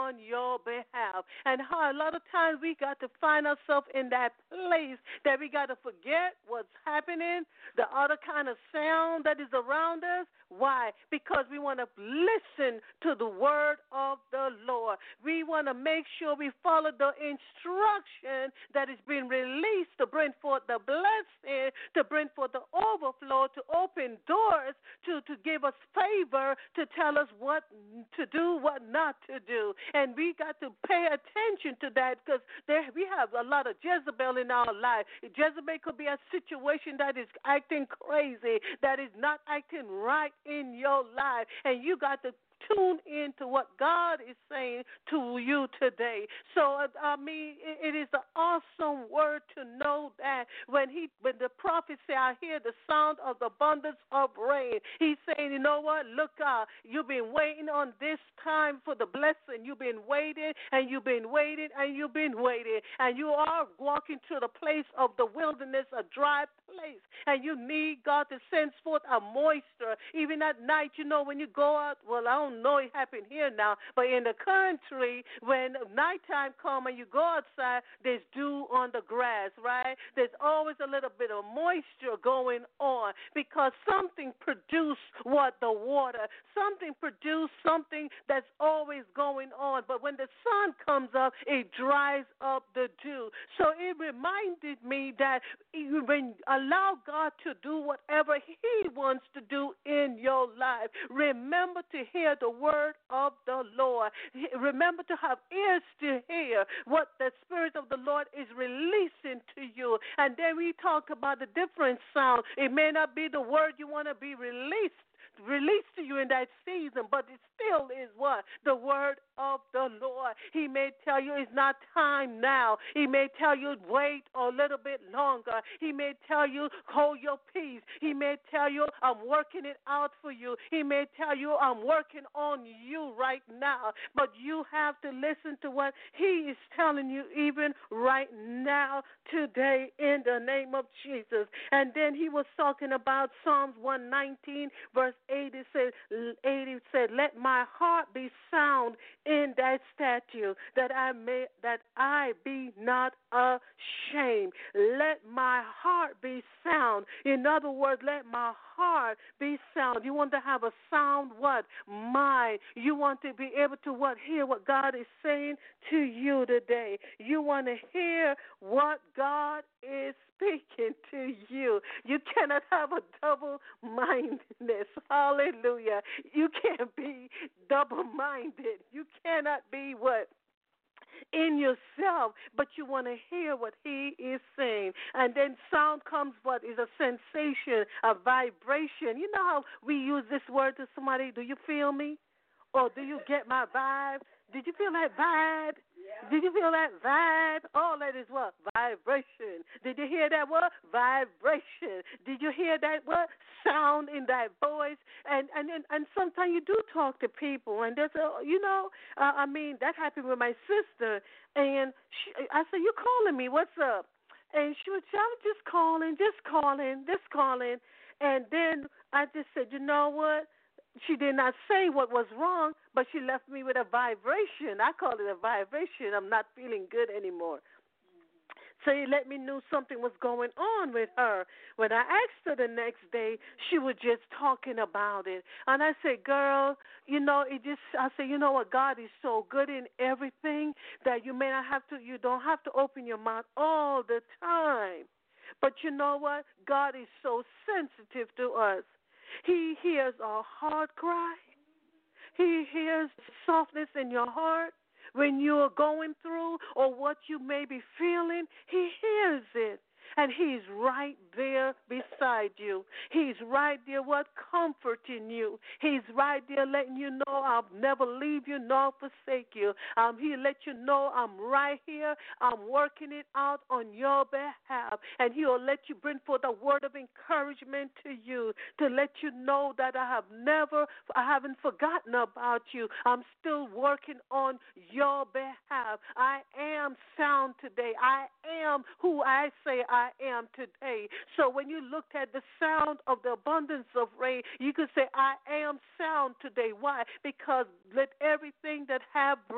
on your behalf. And how a lot of times we got to find ourselves in that place that we got to forget what's happening, the other kind of sound that is around us. Why? Because we want to listen to the word of the Lord. We want to make sure we follow the instruction that is being released to bring forth the blessing, to bring forth the overflow, to open doors, to, to give us favor, to tell us what to do, what not to do. And we got to pay attention to that because there we have a lot of Jezebel in our life. Jezebel could be a situation that is acting crazy, that is not acting right in your life, and you got to tune into what God is saying to you today. So, uh, I mean, it, it is an awesome word to know that when he, when the prophet said, I hear the sound of the abundance of rain, he's saying, you know what, look out, you've been waiting on this time for the blessing. You've been waiting, and you've been waiting, and you've been waiting, and you are walking to the place of the wilderness, a dry place, and you need God to send forth a moisture. Even at night, you know, when you go out, well, I don't know it happened here now, but in the country, when nighttime comes and you go outside, there's dew on the grass, right? There's always a little bit of moisture going on because something produced what? The water. Something produced something that's always going on. But when the sun comes up, it dries up the dew. So it reminded me that when allow God to do whatever he wants to do in your life, remember to hear the word of the Lord. Remember to have ears to hear what the Spirit of the Lord is releasing to you. And then we talked about the different sound. It may not be the word you want to be released released to you in that season, but it still is what? The word of the Lord. He may tell you it's not time now. He may tell you wait a little bit longer. He may tell you hold your peace. He may tell you I'm working it out for you. He may tell you I'm working on you right now, but you have to listen to what he is telling you even right now today in the name of Jesus. And then he was talking about Psalms one nineteen verse eighty said, eighty said, let my heart be sound in that statue, that I may that I be not ashamed. Let my heart be sound. In other words, let my heart be sound. You want to have a sound what? Mind. You want to be able to what? Hear what God is saying to you today. You want to hear what God is speaking to you. You cannot have a double-mindedness. Hallelujah. You can't be double-minded. You cannot be what? In yourself, but you want to hear what he is saying. And then sound comes what is a sensation, a vibration. You know how we use this word to somebody, do you feel me? Or do you get my vibe? Did you feel that vibe? Yeah. Did you feel that vibe? All that is what? Vibration. Did you hear that word? Vibration. Did you hear that word? Sound in that voice. And and and, and sometimes you do talk to people, and there's a, you know, uh, I mean, that happened with my sister, and she, I said, you calling me? What's up? And she was, I was just calling, just calling, just calling. And then I just said, you know what? She did not say what was wrong, but she left me with a vibration. I call it a vibration. I'm not feeling good anymore. So it let me know something was going on with her. When I asked her the next day, she was just talking about it. And I said, girl, you know, it just, I said, you know what, God is so good in everything that you may not have to, you don't have to open your mouth all the time. But you know what? God is so sensitive to us. He hears our heart cry. He hears softness in your heart when you are going through or what you may be feeling. He hears it. And he's right there beside you. He's right there, what, comforting you. He's right there letting you know I'll never leave you nor forsake you. Um, he'll let you know I'm right here. I'm working it out on your behalf. And he'll let you bring forth a word of encouragement to you to let you know that I have never, I haven't forgotten about you. I'm still working on your behalf. I am sound today. I am who I say I I am today. So when you looked at the sound of the abundance of rain, you could say, I am sound today. Why? Because let everything that have breath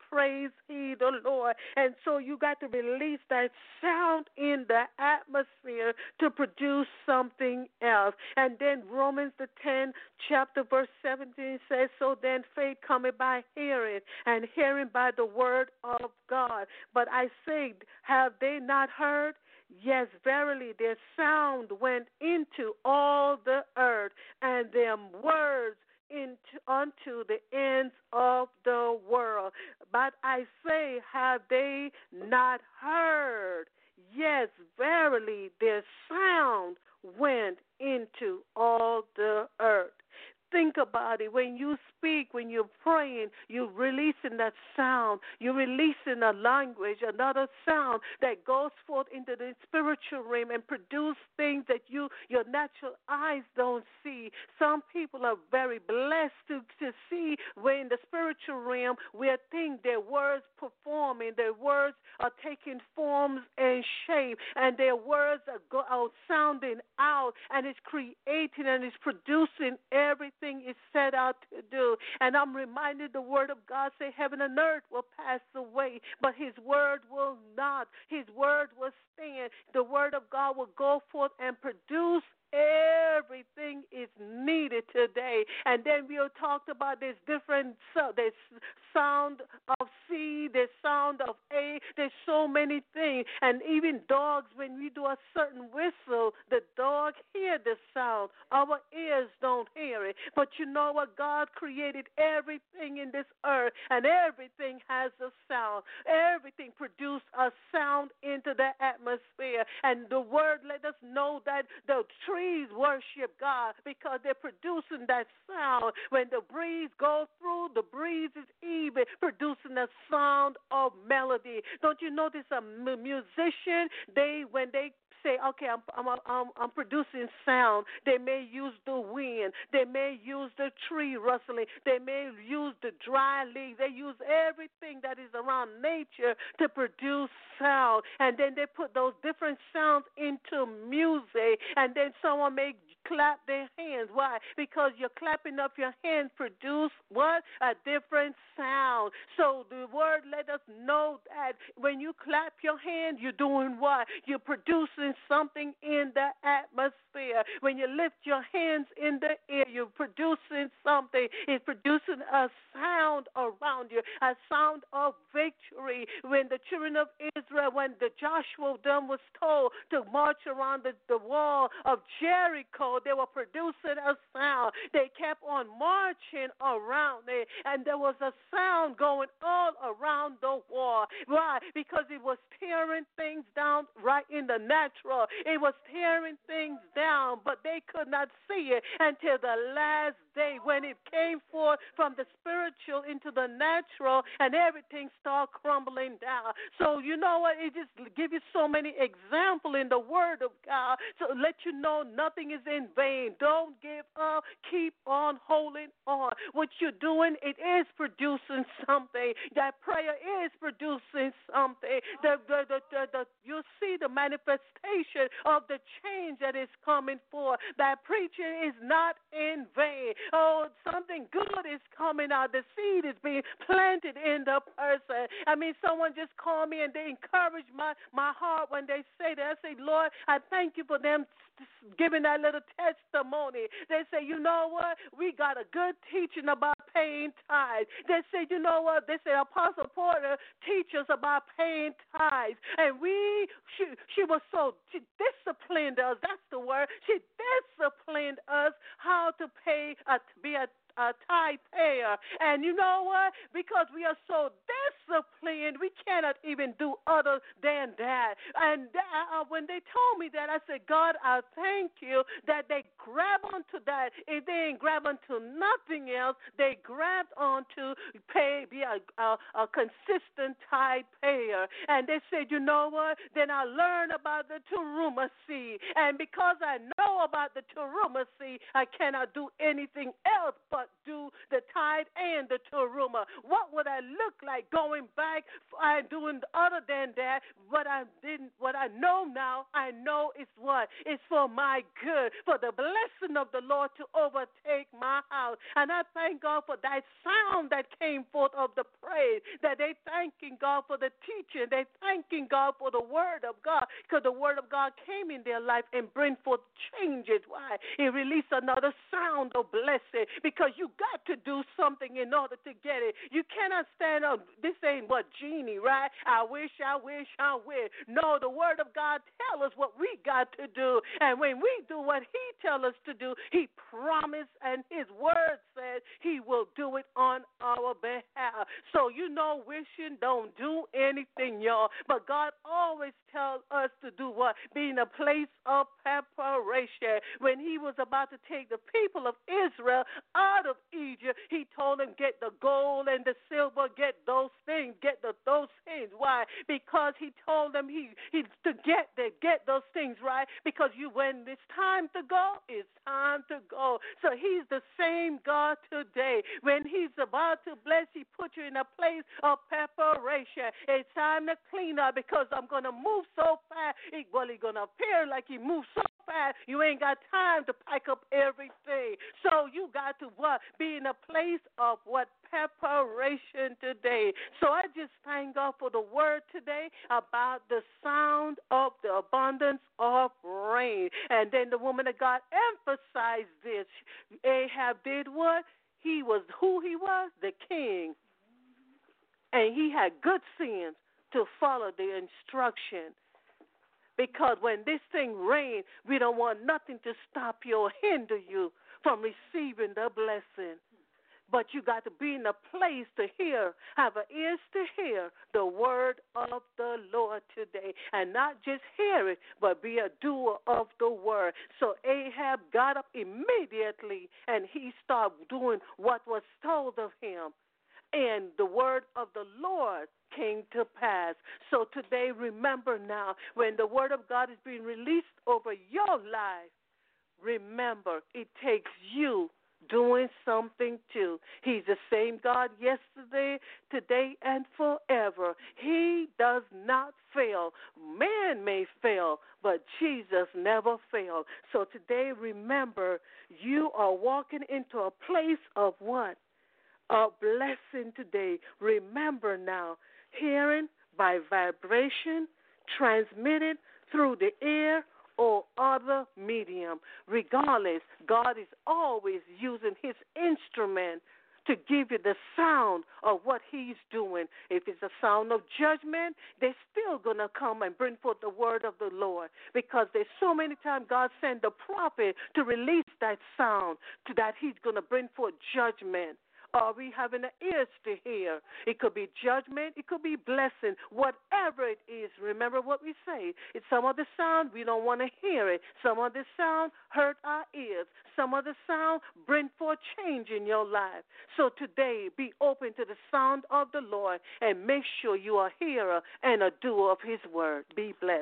praise ye the Lord. And so you got to release that sound in the atmosphere to produce something else. And then Romans the tenth chapter verse seventeen says, so then faith cometh by hearing, and hearing by the word of God. But I say, have they not heard? Yes, verily, their sound went into all the earth, and their words into unto the ends of the world. But I say, have they not heard? Yes, verily, their sound went into all the earth. Think about it. When you speak, when you're praying, you're releasing that sound. You're releasing a language, another sound that goes forth into the spiritual realm and produce things that you, your natural eyes don't see. Some people are very blessed to, to see where in the spiritual realm where things, their words performing, their words are taking forms and shape, and their words are, go, are sounding out, and it's creating and it's producing everything is set out to do. And I'm reminded the word of God say heaven and earth will pass away, but his word will not. His word will stand. The word of God will go forth and produce everything is needed today. And then we talked about this different so there's sound of C, there's sound of A, there's so many things. And even dogs, when we do a certain whistle, the dog hear the sound. Our ears don't hear it. But you know what? God created everything in this earth, and everything has a sound. Everything produced a sound into the atmosphere. And the word let us know that the tree Trees worship God because they're producing that sound. When the breeze goes through, the breeze is even producing a sound of melody. Don't you notice a musician, they when they say, okay, I'm, I'm I'm I'm producing sound. They may use the wind. They may use the tree rustling. They may use the dry leaves. They use everything that is around nature to produce sound. And then they put those different sounds into music. And then someone may clap their hands. Why? Because you're clapping up your hands produce what? A different sound. So the word let us know that when you clap your hands, you're doing what? You're producing something in the atmosphere. When you lift your hands in the air, you're producing something. It's producing a sound around you, a sound of victory. When the children of Israel, when the Joshua them was told to march around the, the wall of Jericho, they were producing a sound. They kept on marching around it, and there was a sound going all around the wall. Why? Because it was tearing things down right in the natural. It was tearing things down, but they could not see it until the last day when it came forth from the spiritual into the natural, and everything started crumbling down. So you know what? It just gives you so many examples in the Word of God to let you know nothing is in vain. Don't give up. Keep on holding on. What you're doing, it is producing something. That prayer is producing something. The, the, the, the, the, you'll see the manifestation of the change that is coming forth. That preaching is not in vain. Oh, something good is coming out. The seed is being planted in the person. I mean, someone just called me and they encourage my, my heart when they say that. I say, Lord, I thank you for them giving that little testimony. They say, you know what? We got a good teaching about paying tithes. They say, you know what? They say Apostle Porter teaches about paying tithes. And we, she, she was so, she disciplined us. That's the word. She disciplined us how to pay, uh, to be a a tithe payer. And you know what? Because we are so disciplined, we cannot even do other than that. And uh, when they told me that, I said, God, I thank you that they grab onto that. If they ain't grab onto nothing else, they grabbed onto pay, be a, a, a consistent tithe payer. And they said, you know what? Then I learned about the Teruma seed. And because I know about the Teruma seed, I cannot do anything else but do the tithe and the Teruma. What would I look like going going back. I'm doing other than that. What I didn't, what I know now, I know it's what? It's for my good, for the blessing of the Lord to overtake my house. And I thank God for that sound that came forth of the praise, that they thanking God for the teaching. They thanking God for the word of God, because the word of God came in their life and bring forth changes. Why? It released another sound of blessing, because you got to do something in order to get it. You cannot stand up. This ain't what genie, right? I wish, I wish, I wish. No, the word of God tell us what we got to do. And when we do what he tell us to do, he promised, and his word says he will do it on our behalf. So you know, wishing don't do anything, y'all. But God always tells us to do what? Be in a place of preparation. When he was about to take the people of Israel out of Egypt, he told them, get the gold and the silver, get those things, get the, those things. Why? Because he told them he, he to get the, get those things, right? Because you, when it's time to go, it's time to go. So he's the same God today. When he's about to bless, he put you in a place of preparation. It's time to clean up, because I'm going to move so fast. It, well, he's going to appear like he moves so fast, you ain't got time to pack up everything. So you got to what? Be in a place of what? Preparation today. So I just thank God for the word today about the sound of the abundance of rain. And then the woman of God emphasized this. Ahab did what? He was who he was? The king. And he had good sense to follow the instruction. Because when this thing rains, we don't want nothing to stop you or hinder you from receiving the blessing. But you got to be in a place to hear, have an ears to hear the word of the Lord today. And not just hear it, but be a doer of the word. So Ahab got up immediately, and he started doing what was told of him. And the word of the Lord came to pass. So today, remember now, when the word of God is being released over your life, remember, it takes you doing something too. He's the same God yesterday, today, and forever. He does not fail. Man may fail, but Jesus never failed. So today, remember, you are walking into a place of what? A blessing today. Remember now, hearing by vibration, transmitted through the air or other medium. Regardless, God is always using his instrument to give you the sound of what he's doing. If it's a sound of judgment, they're still going to come and bring forth the word of the Lord, because there's so many times God sent the prophet to release that sound, to that he's going to bring forth judgment. Are we having the ears to hear? It could be judgment. It could be blessing. Whatever it is, remember what we say. It's some of the sound, we don't want to hear it. Some of the sound hurt our ears. Some of the sound bring forth change in your life. So today, be open to the sound of the Lord, and make sure you are a hearer and a doer of his word. Be blessed.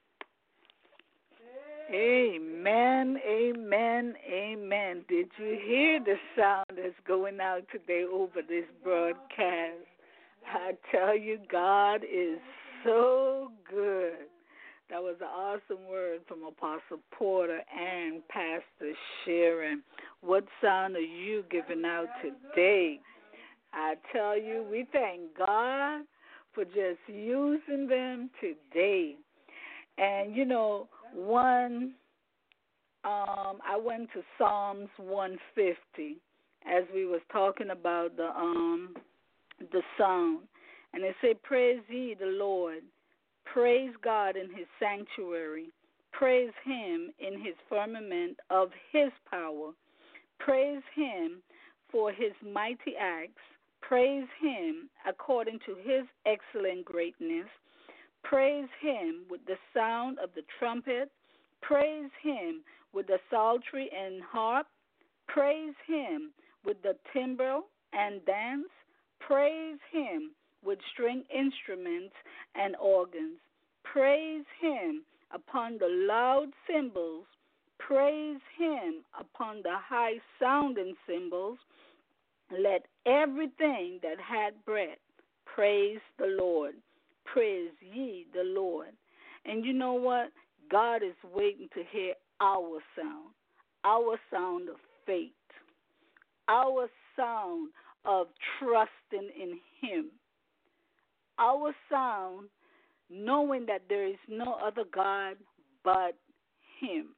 Amen, amen, amen. Did you hear the sound that's going out today over this broadcast? I tell you, God is so good. That was an awesome word from Apostle Porter and Pastor Sharon. What sound are you giving out today? I tell you, we thank God for just using them today. And, you know, one, um, I went to Psalms one fifty as we was talking about the um the sound. And it said, praise ye the Lord. Praise God in his sanctuary. Praise him in his firmament of his power. Praise him for his mighty acts. Praise him according to his excellent greatness. Praise him with the sound of the trumpet. Praise him with the psaltery and harp. Praise him with the timbrel and dance. Praise him with string instruments and organs. Praise him upon the loud cymbals. Praise him upon the high-sounding cymbals. Let everything that had breath praise the Lord. Praise ye the Lord. And you know what? God is waiting to hear our sound, our sound of faith, our sound of trusting in Him, our sound knowing that there is no other God but Him.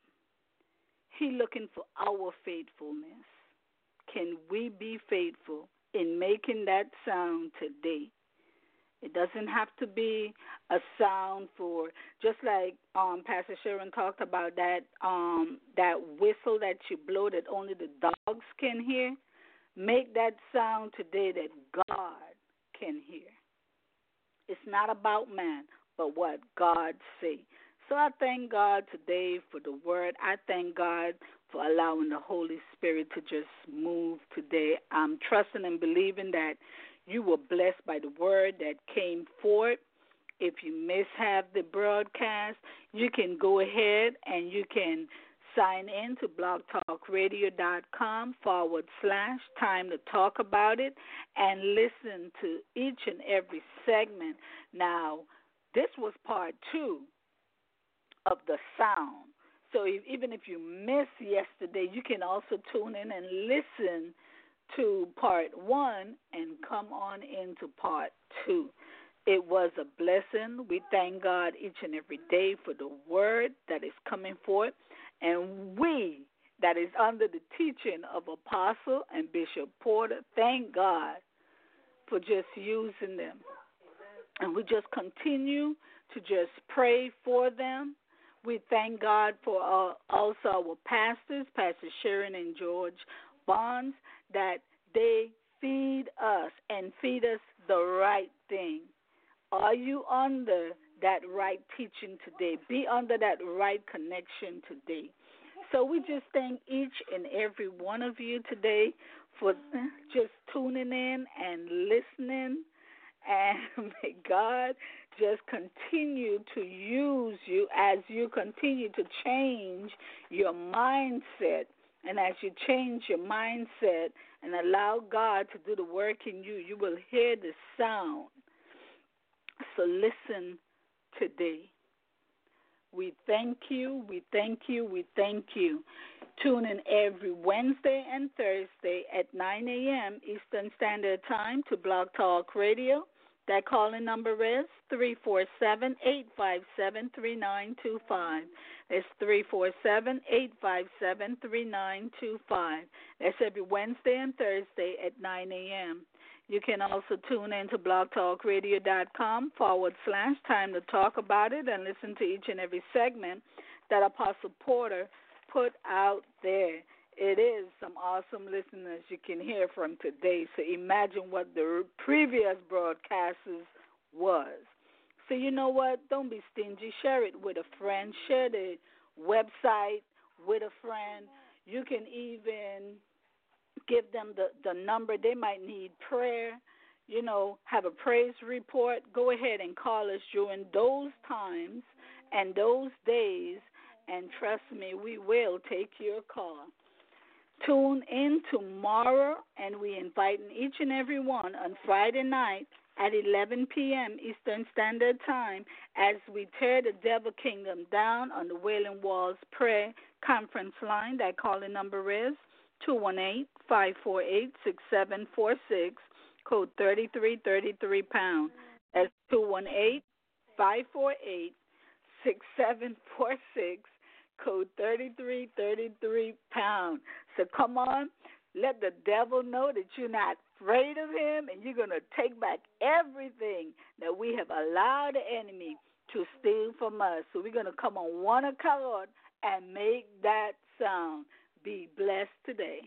He looking for our faithfulness. Can we be faithful in making that sound today? It doesn't have to be a sound for, just like um, Pastor Sharon talked about that um, that whistle that you blow that only the dogs can hear. Make that sound today that God can hear. It's not about man, but what God say. So I thank God today for the word. I thank God for allowing the Holy Spirit to just move today. I'm trusting and believing that you were blessed by the word that came forth. If you mishap the broadcast, you can go ahead and you can sign in to blogtalkradio.com forward slash time to talk about it and listen to each and every segment. Now, this was part two of the sound. So if, even if you missed yesterday, you can also tune in and listen to part one and come on into part two. It was a blessing. We thank God each and every day for the word that is coming forth. And we, that is under the teaching of Apostle and Bishop Porter, thank God for just using them. And we just continue to just pray for them. We thank God for uh, also our pastors, Pastor Sharon and George Bonds, that they feed us and feed us the right thing. Are you under that right teaching today? Be under that right connection today. So we just thank each and every one of you today for just tuning in and listening. And may God just continue to use you as you continue to change your mindset. And as you change your mindset and allow God to do the work in you, you will hear the sound. So listen today. We thank you, we thank you, we thank you. Tune in every Wednesday and Thursday at nine a.m. Eastern Standard Time to Blog Talk Radio. That calling number is three four seven, eight five seven, three nine two five. It's three four seven, eight five seven, three nine two five. That's every Wednesday and Thursday at nine a.m. You can also tune in to blogtalkradio.com forward slash time to talk about it and listen to each and every segment that Apostle Porter put out there. It is some awesome listeners you can hear from today. So imagine what the previous broadcasters was. So you know what? Don't be stingy. Share it with a friend. Share the website with a friend. You can even give them the, the number. They might need prayer, you know, have a praise report. Go ahead and call us during those times and those days, and trust me, we will take your call. Tune in tomorrow, and we inviting each and every one on Friday night at eleven p.m. Eastern Standard Time as we tear the devil kingdom down on the Wailing Walls Prayer Conference line. That calling number is two one eight, five four eight, six seven four six, code thirty-three thirty-three pound. That's two one eight, five four eight, six seven four six, code thirty-three thirty-three pound. So come on, let the devil know that you're not afraid of him, and you're going to take back everything that we have allowed the enemy to steal from us. So we're going to come on one accord and make that sound. Be blessed today.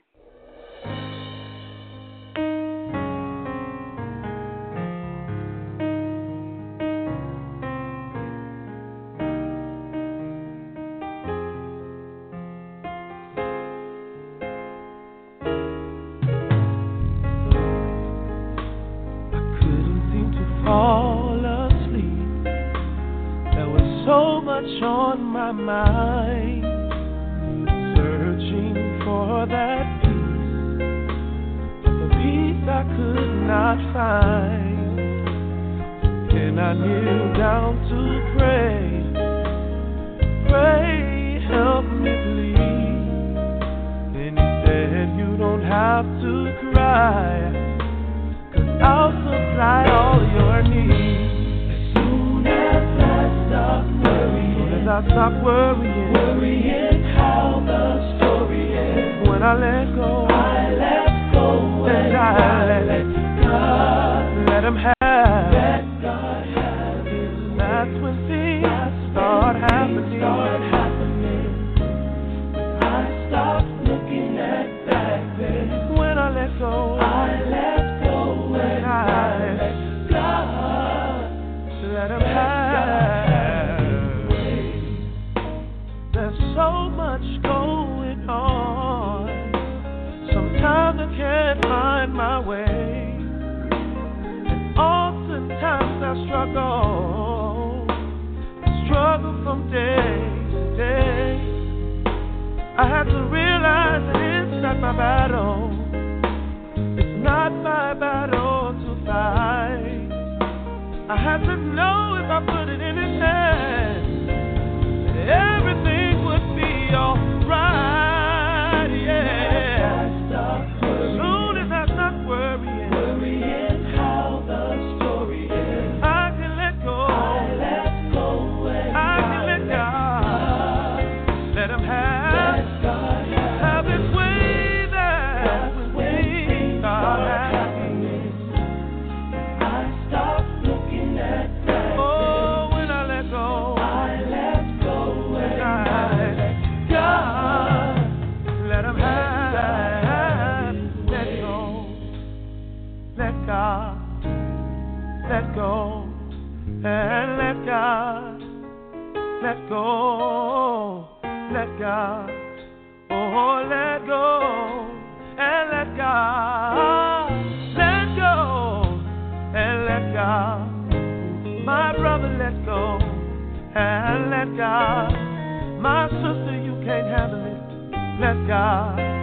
On my mind, searching for that peace, the peace I could not find. when I kneel down to pray, pray, help me please. Then he said, you don't have to cry, 'cause I'll supply all your needs. As soon as I stop worrying, as I stop worrying, worrying how the story ends. When I let go, I let go, and I let, let God, let him have. Let God have his. That's when things That's start when happening. Things start happening. I stop looking at back then. When I let go, I let go, and I let God, let him have. There's so much going on. Sometimes I can't find my way. And oftentimes I struggle, struggle from day to day. I have to realize that it's not my battle. It's not my battle to fight. I have to know if I put it in his hands, that everything would be alright, yeah. As soon as I stop worrying, worrying how the story is, I can let go, I let go, and I can let God, let him have, let God have, have his way there, when things start happening. I stop looking at that. Oh, when I let go, I let go, and I let God, let him have, let go, let God, let go, and let God, let go, let God, oh, let go, and let God, let go, and let God, my brother, let go, and let God, my sister, you can't handle it, let God.